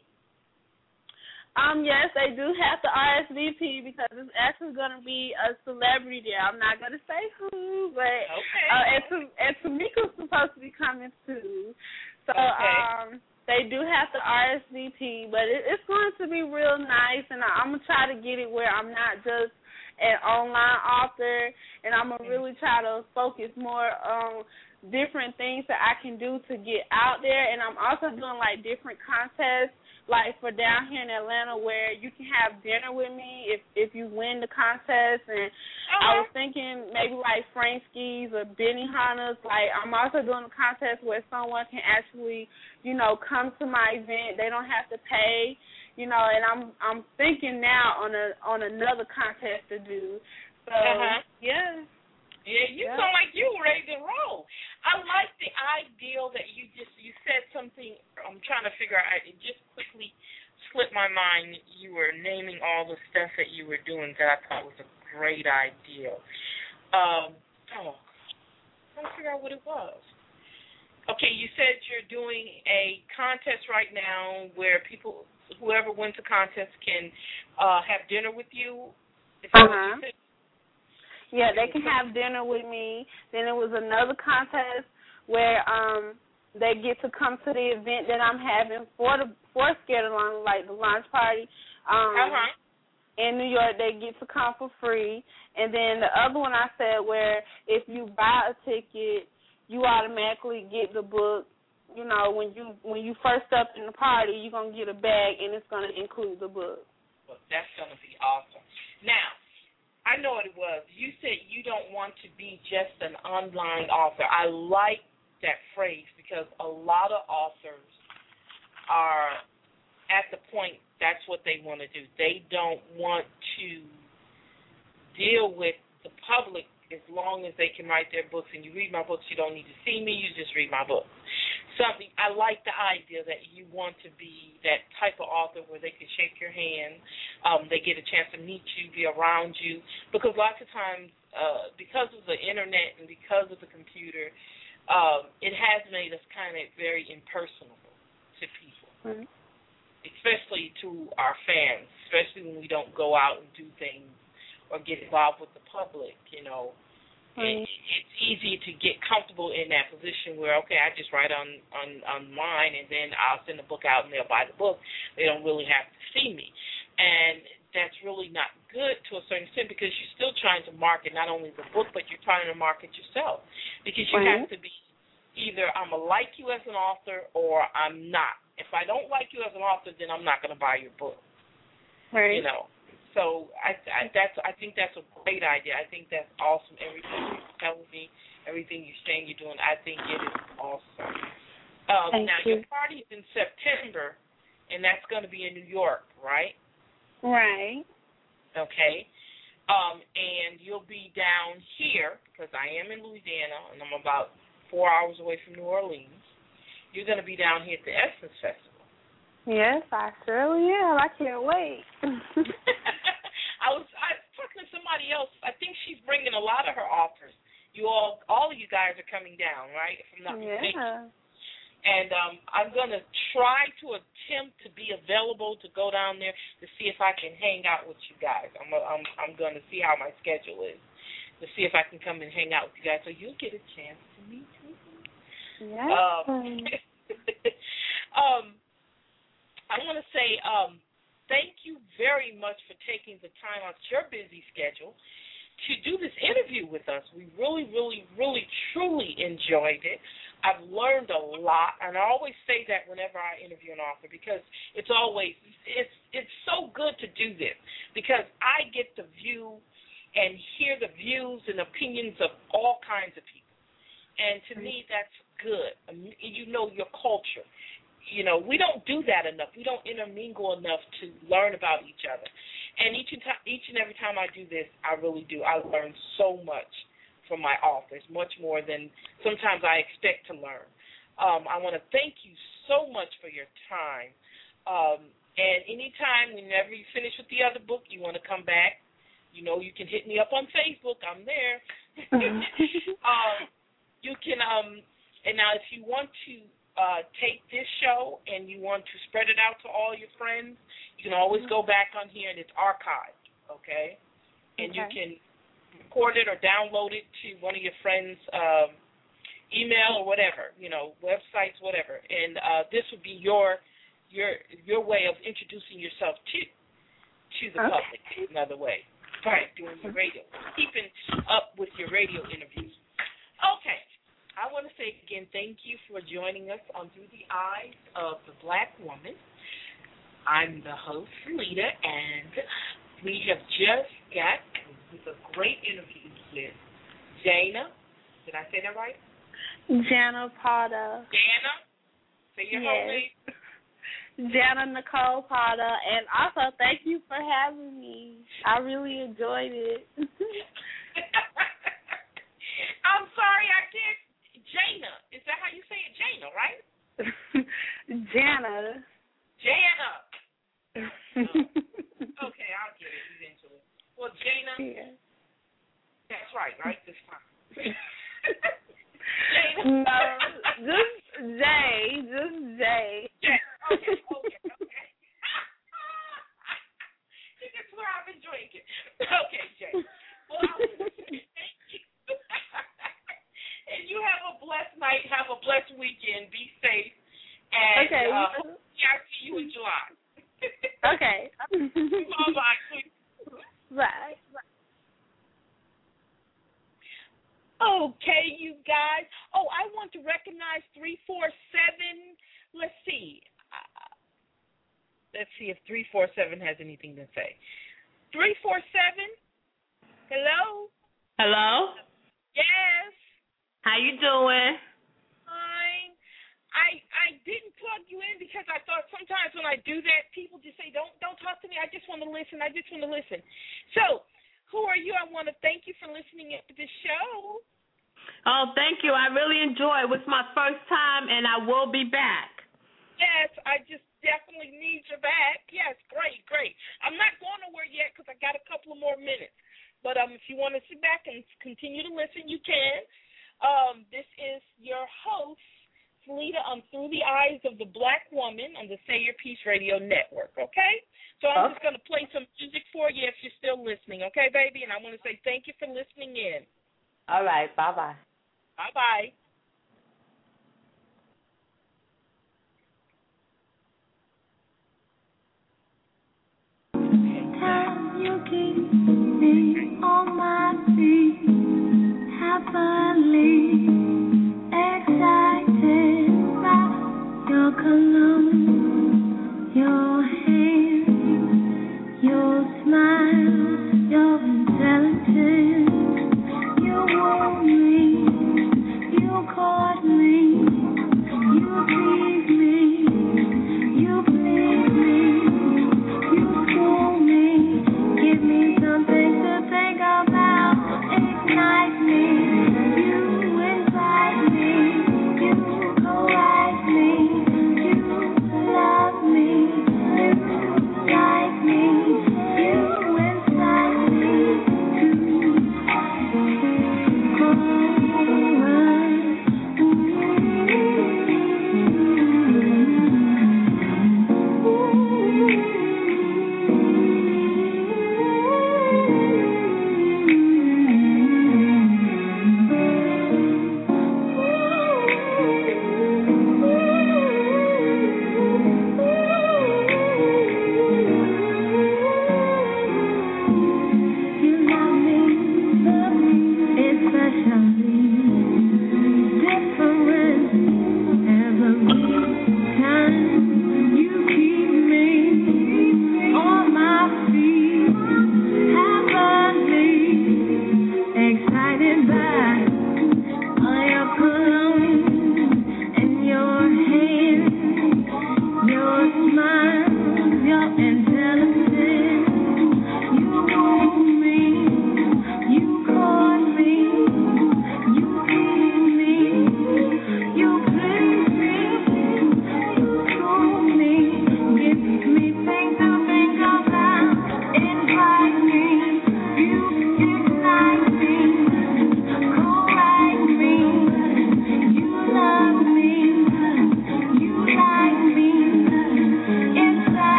Yes, they do have the RSVP because it's actually going to be a celebrity there. I'm not going to say who, but and Tamika's supposed to be coming too. So they do have the RSVP, but it's going to be real nice, and I'm going to try to get it where I'm not just an online author, and I'm going to really try to focus more on different things that I can do to get out there. And I'm also doing different contests, like for down here in Atlanta, where you can have dinner with me if you win the contest. And I was thinking maybe Frankie's or Benihana's. I'm also doing a contest where someone can actually, come to my event. They don't have to pay, and I'm thinking now on another contest to do. So yeah. Yeah, you sound like you ready to roll. I like the ideal that you said something. I'm trying to figure out. It just quickly slipped my mind. You were naming all the stuff that you were doing that I thought was a great idea. I'm trying to figure out what it was. Okay, you said you're doing a contest right now where whoever wins the contest can have dinner with you. Is that what you said? Yeah, they can have dinner with me. Then there was another contest where they get to come to the event that I'm having for Scared Along, like the launch party. In New York, they get to come for free. And then the other one I said where if you buy a ticket, you automatically get the book. You know, when you first up in the party, you're going to get a bag, and it's going to include the book. Well, that's going to be awesome. Now, I know what it was. You said you don't want to be just an online author. I like that phrase because a lot of authors are at the point that's what they want to do. They don't want to deal with the public as long as they can write their books. And you read my books, you don't need to see me, you just read my books. I like the idea that you want to be that type of author where they can shake your hand, they get a chance to meet you, be around you, because lots of times because of the internet and because of the computer, it has made us kind of very impersonal to people, especially to our fans, especially when we don't go out and do things or get involved with the public, you know. It's easy to get comfortable in that position where, okay, I just write online and then I'll send the book out and they'll buy the book. They don't really have to see me. And that's really not good to a certain extent because you're still trying to market not only the book, but you're trying to market yourself. Because you have to be either I'm going to like you as an author or I'm not. If I don't like you as an author, then I'm not going to buy your book. Right. You know. So I think that's a great idea. I think that's awesome. Everything you're telling me, everything you're saying you're doing, I think it is awesome. Now, your party is in September, and that's going to be in New York, right? Right. Okay. And you'll be down here, because I am in Louisiana, and I'm about 4 hours away from New Orleans. You're going to be down here at the Essence Festival. Yes, I surely am. I can't wait. I was talking to somebody else. I think she's bringing a lot of her authors. All of you guys are coming down, right? If I'm not mistaken. And I'm going to try to attempt to be available to go down there to see if I can hang out with you guys. I'm going to see how my schedule is to see if I can come and hang out with you guys so you'll get a chance to meet me. Yes. I want to say thank you very much for taking the time out your busy schedule to do this interview with us. We really, really, really, truly enjoyed it. I've learned a lot, and I always say that whenever I interview an author because it's so good to do this because I get to view and hear the views and opinions of all kinds of people. And to me, that's good. You know your culture. You know, we don't do that enough. We don't intermingle enough to learn about each other. And each and every time I do this, I really do. I learn so much from my authors, much more than sometimes I expect to learn. I want to thank you so much for your time. And anytime, whenever you finish with the other book, you want to come back, you know, you can hit me up on Facebook. I'm there. You can, and now if you want to take this show and you want to spread it out to all your friends, you can always go back on here and it's archived, okay? And you can record it or download it to one of your friends' email or whatever, you know, websites, whatever. And this would be your way of introducing yourself to the public another way by doing your radio, keeping up with your radio interviews. Okay. I want to say again, thank you for joining us on Through the Eyes of the Black Woman. I'm the host, Lita, and we have just got a great interview with Jana. Did I say that right? Jana Potter. Jana? Say your whole name. Jana Nicole Potter. And also, thank you for having me. I really enjoyed it. I'm sorry, I can't. Jana. Is that how you say it? Jana, right? Jana. Jana. Okay, I'll get it eventually. Well, Jana. Yeah. That's right this time. Jana. No, just Jay. Just Jay. Okay. That's where I've been drinking. Okay, Jay. Well, I want to say thank you. And you have a blessed night. Have a blessed weekend. Be safe. And hopefully I'll see you in July. Okay. Bye-bye. Bye. Okay, you guys. Oh, I want to recognize 347. Let's see. Let's see if 347 has anything to say. 347. Hello? Hello? Yes. How you doing? Fine. I didn't plug you in because I thought sometimes when I do that, people just say, don't talk to me. I just want to listen. So, who are you? I want to thank you for listening to this show. Oh, thank you. I really enjoy it. It was my first time, and I will be back. Yes, I just definitely need you back. Yes, great. I'm not going nowhere yet because I got a couple of more minutes. But if you want to sit back and continue to listen, you can. This is your host, Salida, Through the Eyes of the Black Woman on the Say Your Peace Radio Network, okay? So I'm just going to play some music for you if you're still listening, okay, baby? And I want to say thank you for listening in. All right, bye-bye. Bye-bye. You keep me on my feet, happily excited by your cologne, your hand, your smile, your intelligence. You woo me, you caught me, you tease me, you please me, you fool me. Give me something to think about, ignite me, you invite me, you correct me, you love me, you like me, you incite me to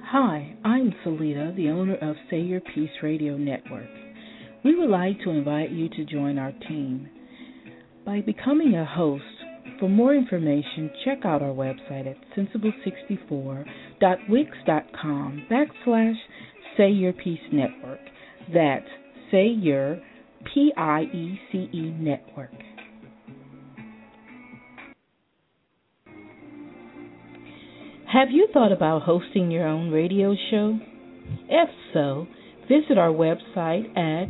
Hi, I'm Salita, the owner of Say Your Peace Radio Network. We would like to invite you to join our team. By becoming a host, for more information, check out our website at sensible64.wix.com/Say Your Peace Network. That's Say Your PIECE Network. Have you thought about hosting your own radio show? If so, visit our website at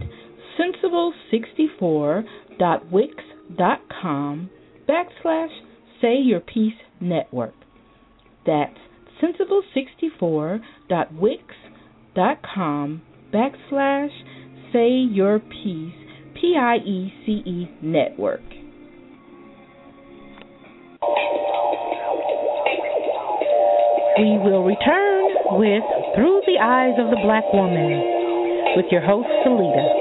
sensible64.wix.com/Say Your Peace Network. That's sensible64.wix.com/Say Your Peace PIECE Network. We will return with Through the Eyes of the Black Woman with your host, Salita.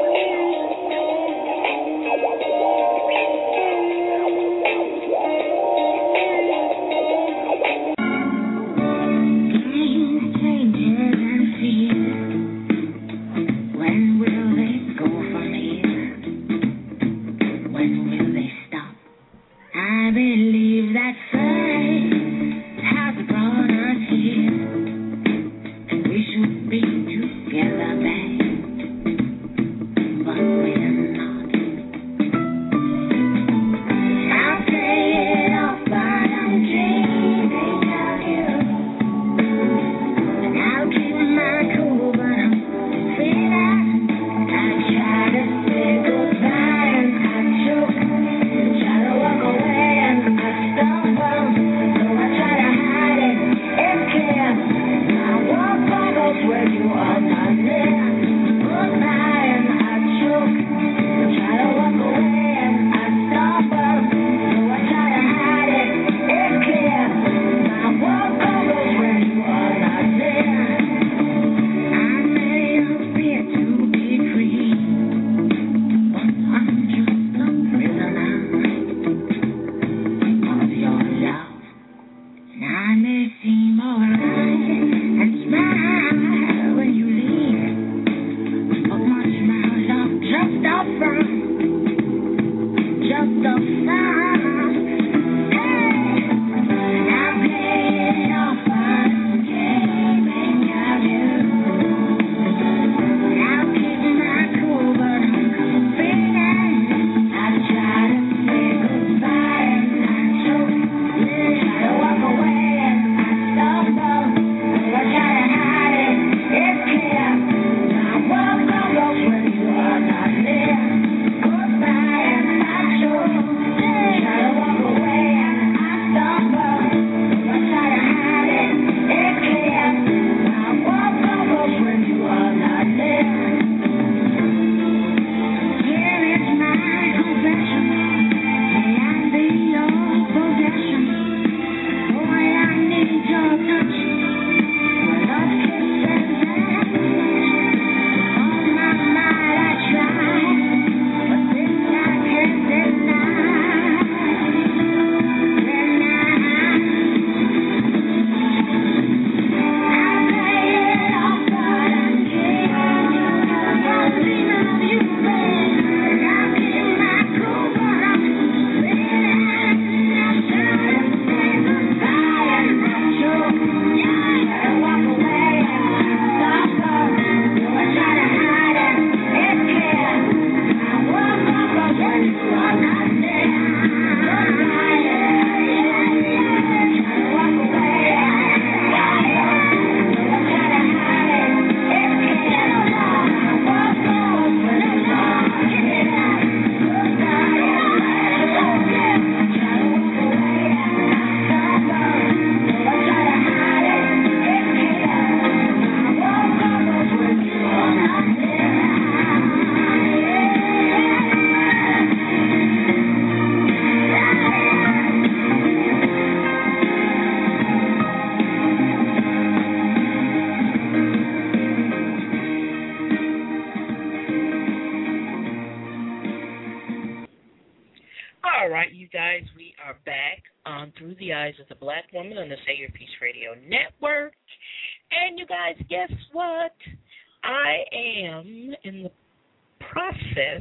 Through the Eyes of the Black Woman on the Say Your Peace Radio Network. And you guys, guess what? I am in the process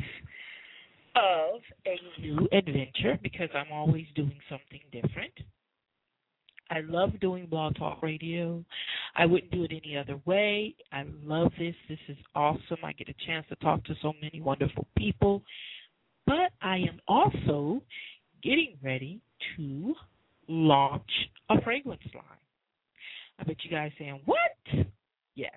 of a new adventure because I'm always doing something different. I love doing Blog Talk Radio. I wouldn't do it any other way. I love this. This is awesome. I get a chance to talk to so many wonderful people. But I am also getting ready to launch a fragrance line. I bet you guys saying, what? Yes.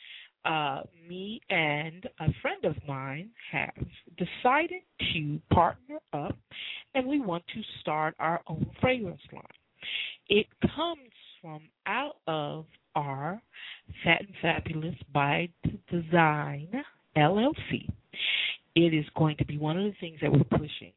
Me and a friend of mine have decided to partner up, and we want to start our own fragrance line. It comes from out of our Fat and Fabulous by Design LLC. It is going to be one of the things that we're pushing.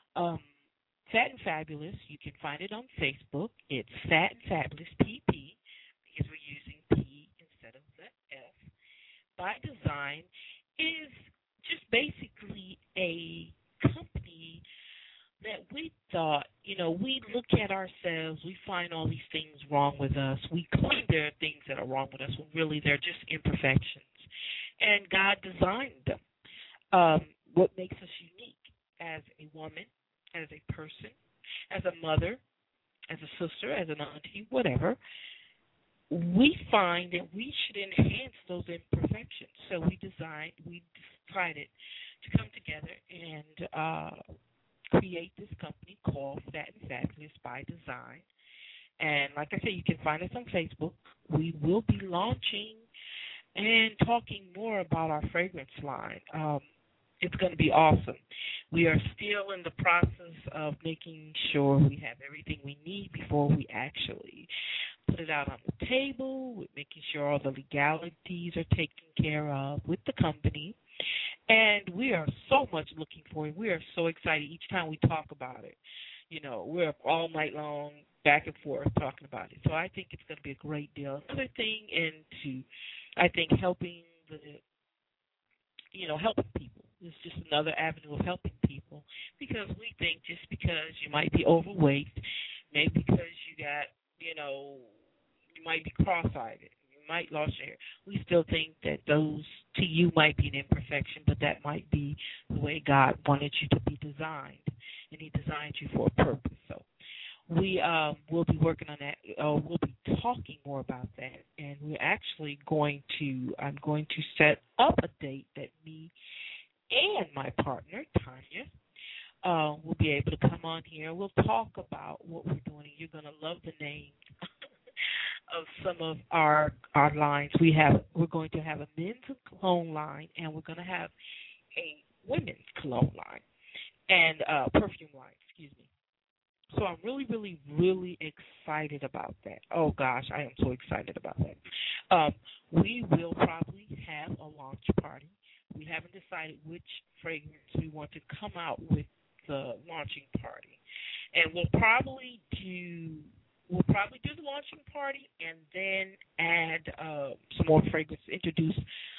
Fat and Fabulous, you can find it on Facebook. It's Fat and Fabulous PP because we're using P instead of the F. By Design is just basically a company that we thought, we look at ourselves, we find all these things wrong with us. We claim there are things that are wrong with us when really they're just imperfections. And God designed them. What makes us unique as a woman, as a person, as a mother, as a sister, as an auntie, whatever, we find that we should enhance those imperfections. So we decided to come together and create this company called Fat and Fabulous by Design. And like I said, you can find us on Facebook. We will be launching and talking more about our fragrance line. It's going to be awesome. We are still in the process of making sure we have everything we need before we actually put it out on the table, with making sure all the legalities are taken care of with the company. And we are so much looking forward. We are so excited each time we talk about it. We're up all night long, back and forth, talking about it. So I think it's going to be a great deal. Another thing into, I think, helping helping people. It's just another avenue of helping people because we think just because you might be overweight, maybe because you got, you might be cross-eyed, you might lose your hair. We still think that those to you might be an imperfection, but that might be the way God wanted you to be designed, and He designed you for a purpose. So we will be working on that. We'll be talking more about that, and we're actually I'm going to set up a date that me and my partner, Tanya, will be able to come on here. We'll talk about what we're doing. You're going to love the names of some of our lines. We're going to have a men's cologne line, and we're going to have a women's cologne line and perfume line, excuse me. So I'm really, really, really excited about that. Oh, gosh, I am so excited about that. We will probably have a launch party. We haven't decided which fragrance we want to come out with the launching party. And we'll probably do the launching party and then add some more fragrances, introduce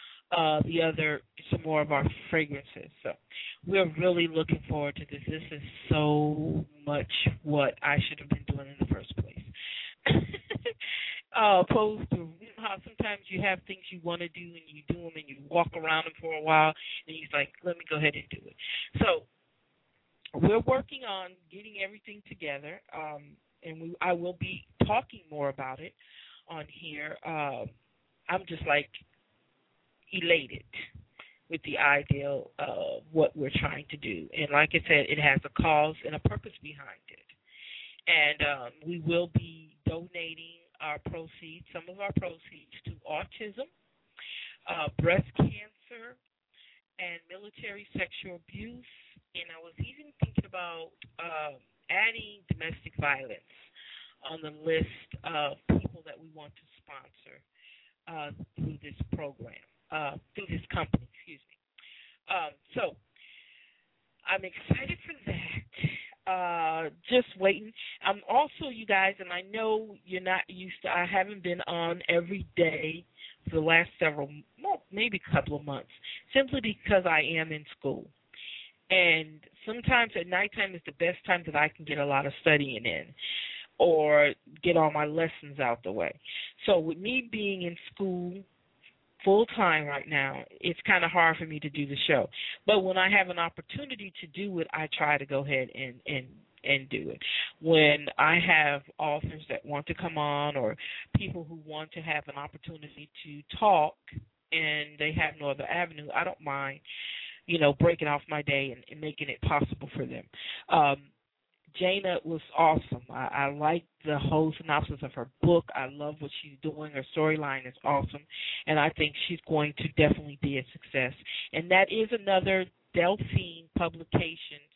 some more of our fragrances. So we're really looking forward to this. This is so much what I should have been doing in the first place. Opposed to how sometimes you have things you want to do and you do them and you walk around them for a while and you're like, let me go ahead and do it. So we're working on getting everything together, and I will be talking more about it on here. I'm just elated with the idea of what we're trying to do. And like I said, it has a cause and a purpose behind it. And we will be donating some of our proceeds to autism, breast cancer, and military sexual abuse. And I was even thinking about adding domestic violence on the list of people that we want to sponsor through this program, through this company, excuse me. So I'm excited for that. Just waiting. I'm also, you guys, and I know you're not used to, I haven't been on every day for the last maybe a couple of months, simply because I am in school. And sometimes at nighttime is the best time that I can get a lot of studying in. or get all my lessons out the way. So with me being in school full time right now, it's kind of hard for me to do the show. But when I have an opportunity to do it, I try to go ahead and do it. When I have authors that want to come on or people who want to have an opportunity to talk and they have no other avenue, I don't mind, breaking off my day and making it possible for them. Jana was awesome. I like the whole synopsis of her book. I love what she's doing. Her storyline is awesome, and I think she's going to definitely be a success. And that is another Delphine Publishing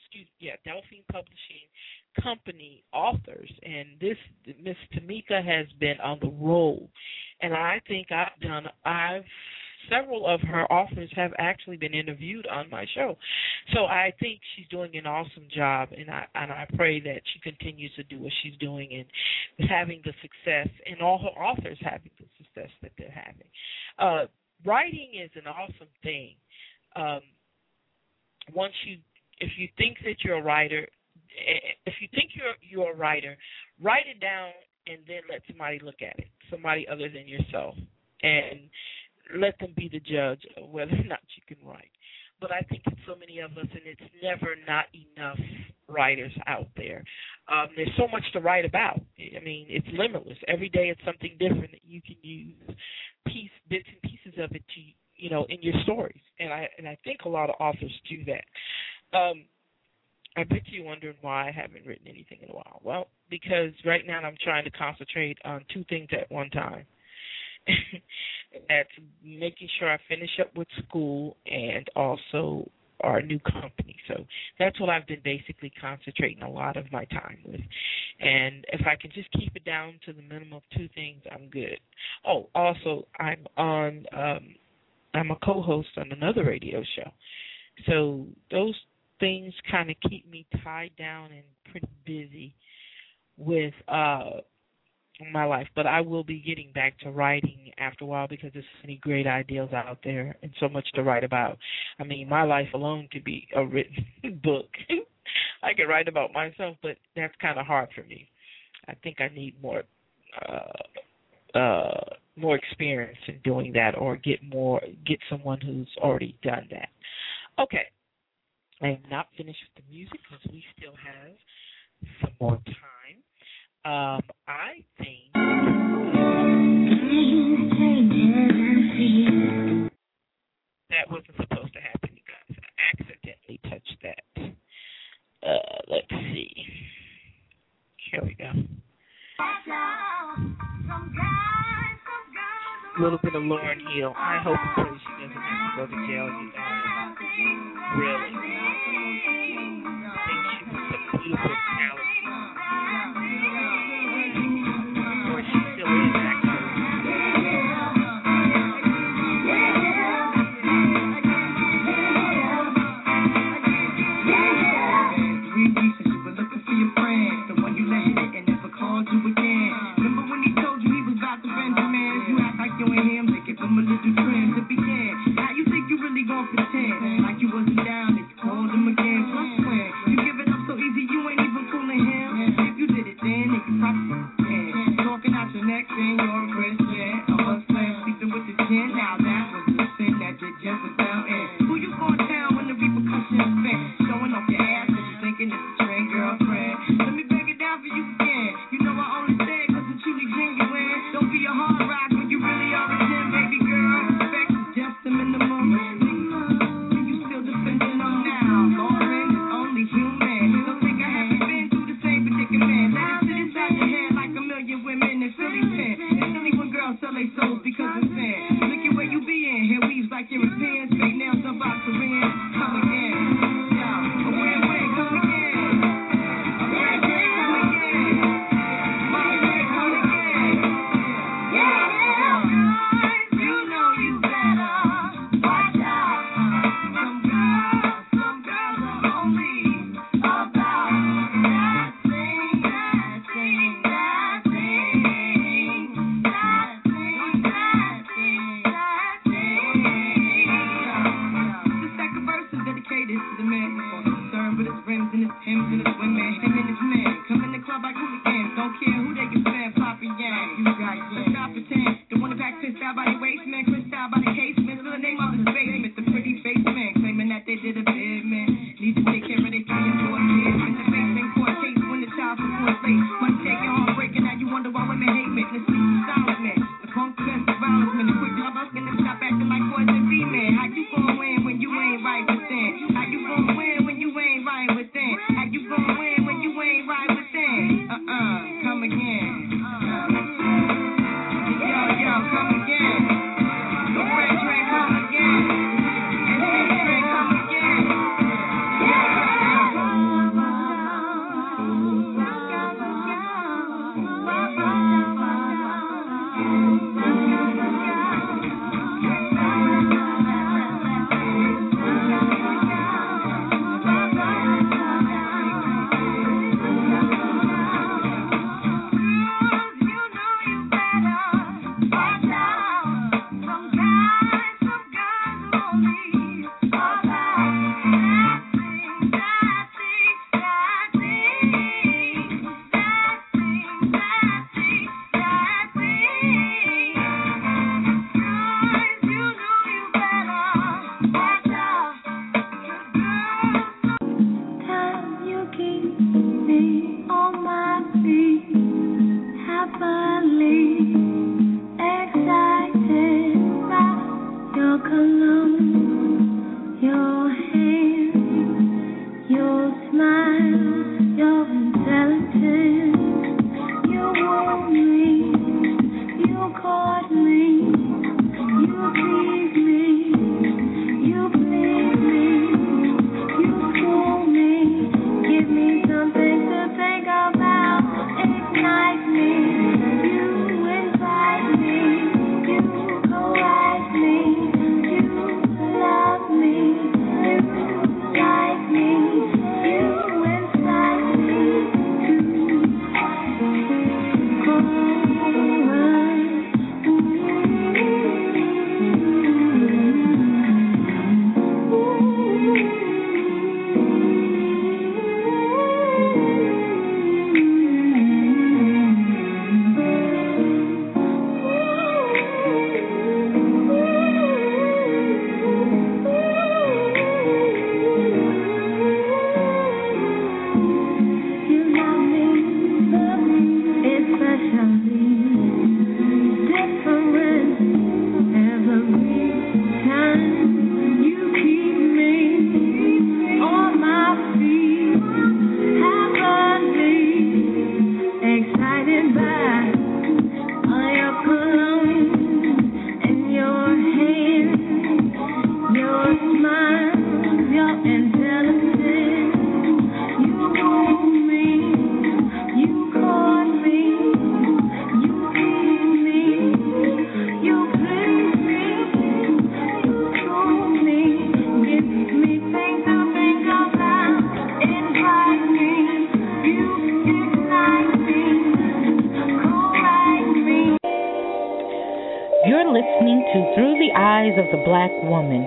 company authors, and this Miss Tamika has been on the roll, and I think several of her authors have actually been interviewed on my show. So I think she's doing an awesome job, and I pray that she continues to do what she's doing and having the success, and all her authors having the success that they're having. Writing is an awesome thing. If you think that you're a writer, write it down and then let somebody look at it, somebody other than yourself, and let them be the judge of whether or not you can write. But I think it's so many of us, and it's never not enough writers out there. There's so much to write about. I mean, it's limitless. Every day it's something different that you can use bits and pieces of it to, in your stories. And I think a lot of authors do that. I bet you're wondering why I haven't written anything in a while. Well, because right now I'm trying to concentrate on two things at one time. That's making sure I finish up with school and also our new company. So that's what I've been basically concentrating a lot of my time with. And if I can just keep it down to the minimum of two things, I'm good. Oh, also, I'm a co-host on another radio show. So those things kind of keep me tied down and pretty busy with my life, but I will be getting back to writing after a while because there's so many great ideas out there and so much to write about. I mean, my life alone could be a written book. I could write about myself, but that's kind of hard for me. I think I need more experience in doing that, or get someone who's already done that. Okay, I am not finished with the music because we still have some more time. I think that wasn't supposed to happen, you guys. I accidentally touched that. Let's see. Here we go. A little bit of Lauryn Hill. I hope and pray she doesn't have to go to jail, you guys. Really. I think she was a beautiful talent. development, the speech of Solomon, the conquest of violence, the quick to up and stop acting like boys and female. How you gon' win when you ain't right within? How you gon' win when you ain't right within? How you gon' win when you ain't right within? Come again. Yo, come again. The Red Train come again. And the Train come again. Of the Black Woman.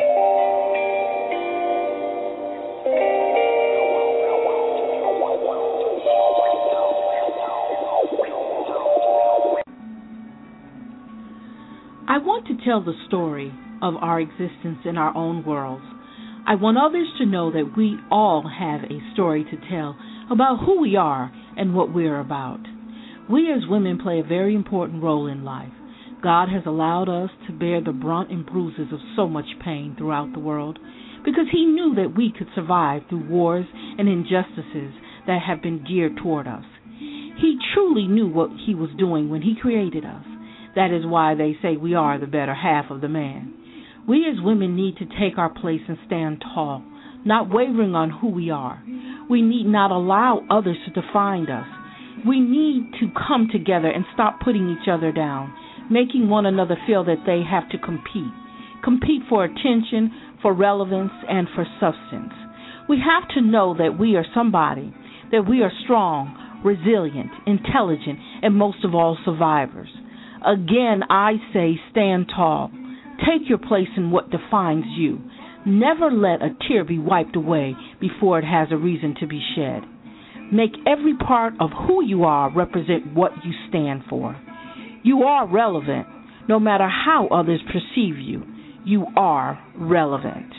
I want to tell the story of our existence in our own worlds. I want others to know that we all have a story to tell about who we are and what we're about. We as women play a very important role in life. God has allowed us to bear the brunt and bruises of so much pain throughout the world because He knew that we could survive through wars and injustices that have been geared toward us. He truly knew what He was doing when He created us. That is why they say we are the better half of the man. We as women need to take our place and stand tall, not wavering on who we are. We need not allow others to define us. We need to come together and stop putting each other down, making one another feel that they have to compete. Compete for attention, for relevance, and for substance. We have to know that we are somebody, that we are strong, resilient, intelligent, and most of all, survivors. Again, I say stand tall. Take your place in what defines you. Never let a tear be wiped away before it has a reason to be shed. Make every part of who you are represent what you stand for. You are relevant. No matter how others perceive you, you are relevant.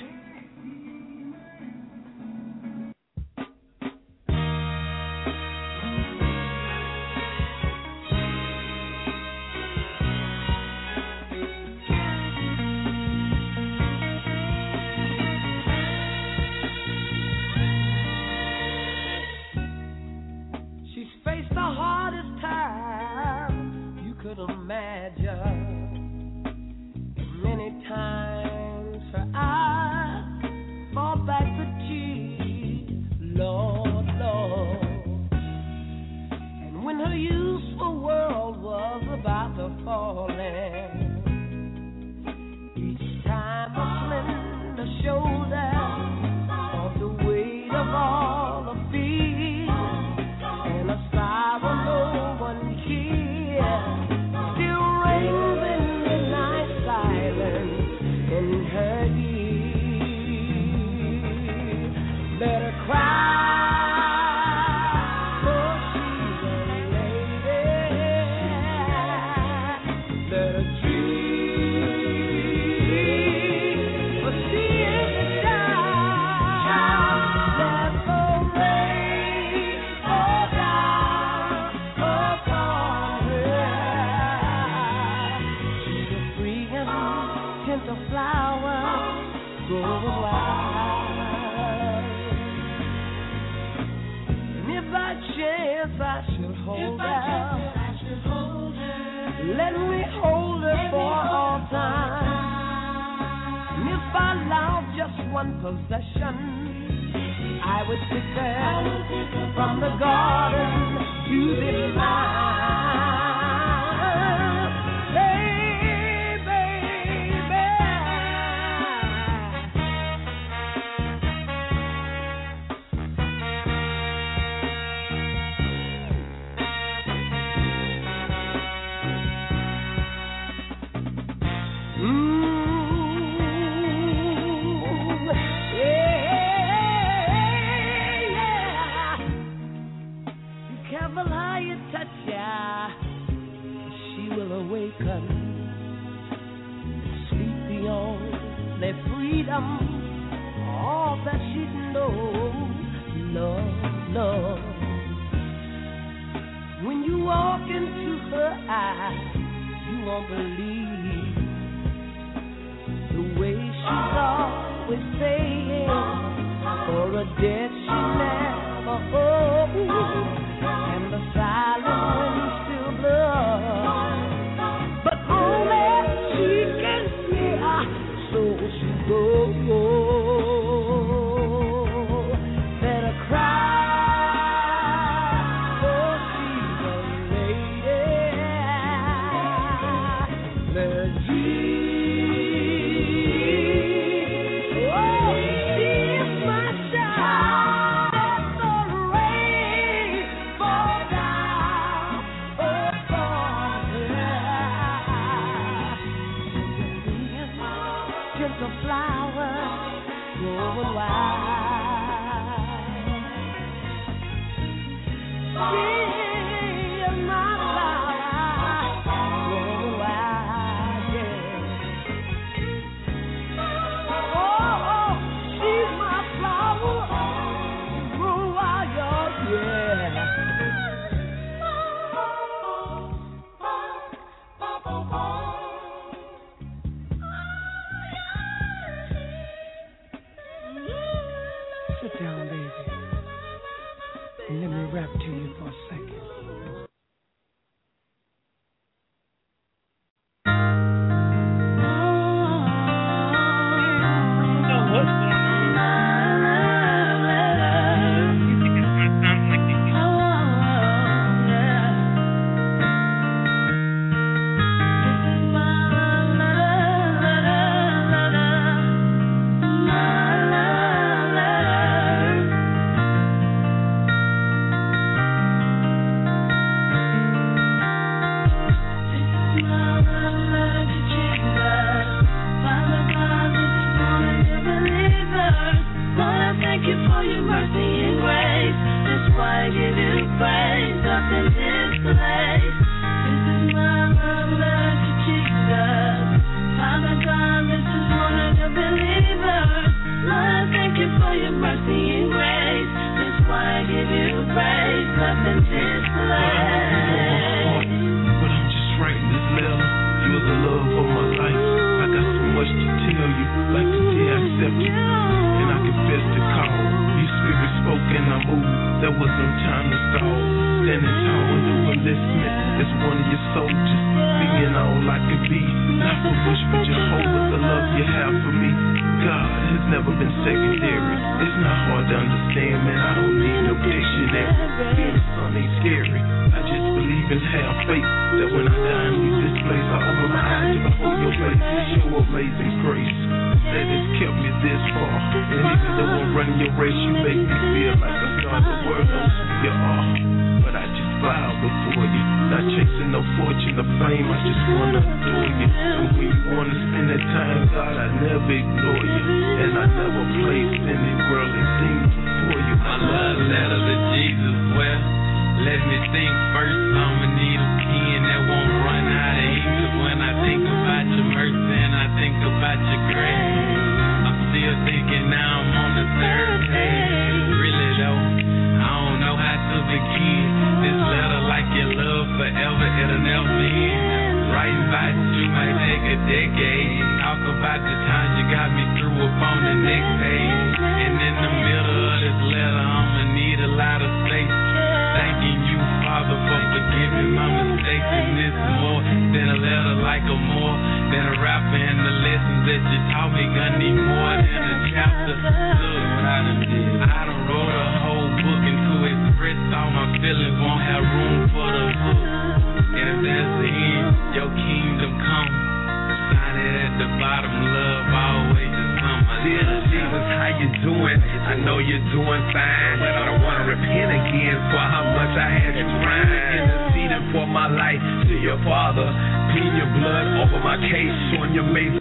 soul, just being all I could be. Not for wish, but Jehovah, the love you have for me. God has never been secondary. It's not hard to understand, man. I don't need no dictionary. Being a son ain't scary. I just believe and have faith that when I die and leave this place, I open my eyes to behold your face. It's your amazing grace that has kept me this far. And even though I'm running your race, you make me feel like a star. The world knows who you are, but I just bow before you. Not chasing no fortune or fame, I just wanna adore you. And when you wanna spend that time, God, I never ignore you. And I never place any worldly things before you. My love letter to Jesus, well, let me think first. I'ma need a pen that won't run out of ink. 'Cause when I think about your mercy and I think about your grace, I'm still thinking now I'm on the third page. Really though, I don't know how to begin. This letter like your love forever, it'll never end. Writing about you might take a decade. Talk about the times you got me through up on the next page. And in the middle of this letter, I'ma need a lot of space. Thanking you, Father, for forgiving my mistakes. And this more than a letter, like a more than a rapper. And the lessons that you taught me gonna need more than a chapter. Look what I done did. I done wrote a whole book, and to express all my feelings won't have room for the hook. And if that's the end, your kingdom come. Sign it at the bottom, love always is some. Dear Jesus, how you doing? I know you're doing fine, but I don't want to repent again for how much I had you crying. Interceding for my life to your Father, pleading your blood over my case, showing your amazing.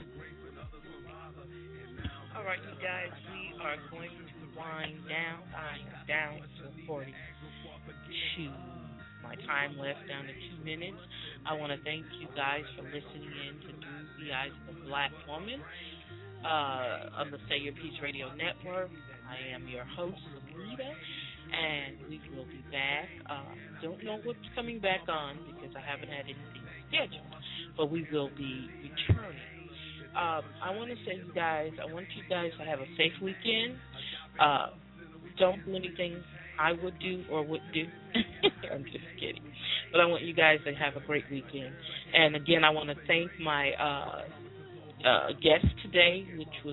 All right, you guys, we are going to wind down. I am down to 42. My time left down to 2 minutes. I want to thank you guys for listening in to Through the Eyes of a Black Woman on the Say Your Peace Radio Network. I am your host, Salida, and we will be back. Don't know what's coming back on because I haven't had anything scheduled, but we will be returning. I want to say, you guys, I want you guys to have a safe weekend. Don't do anything I would do or wouldn't do. I'm just kidding. But I want you guys to have a great weekend. And again, I want to thank my guest today, which was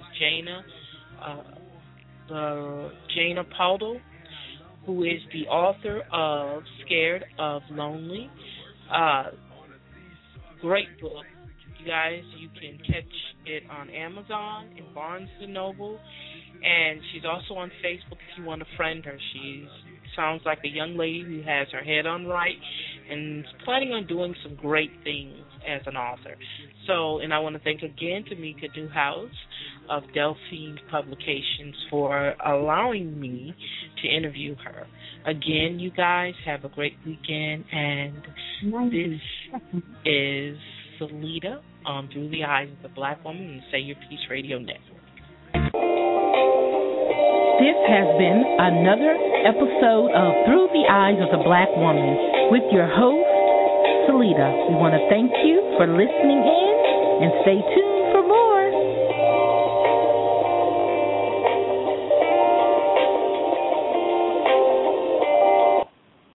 Jana Paudel, who is the author of Scared of Lonely. Great book. You guys, you can catch it on Amazon and Barnes & Noble. And she's also on Facebook if you want to friend her. She sounds like a young lady who has her head on right and is planning on doing some great things as an author. So, and I want to thank again Tamika Newhouse of Delphine Publications for allowing me to interview her. Again, you guys have a great weekend, and this is Salida on Through the Eyes of the Black Woman and Say Your Peace Radio Network. This has been another episode of Through the Eyes of the Black Woman with your host, Salida. We want to thank you for listening in and stay tuned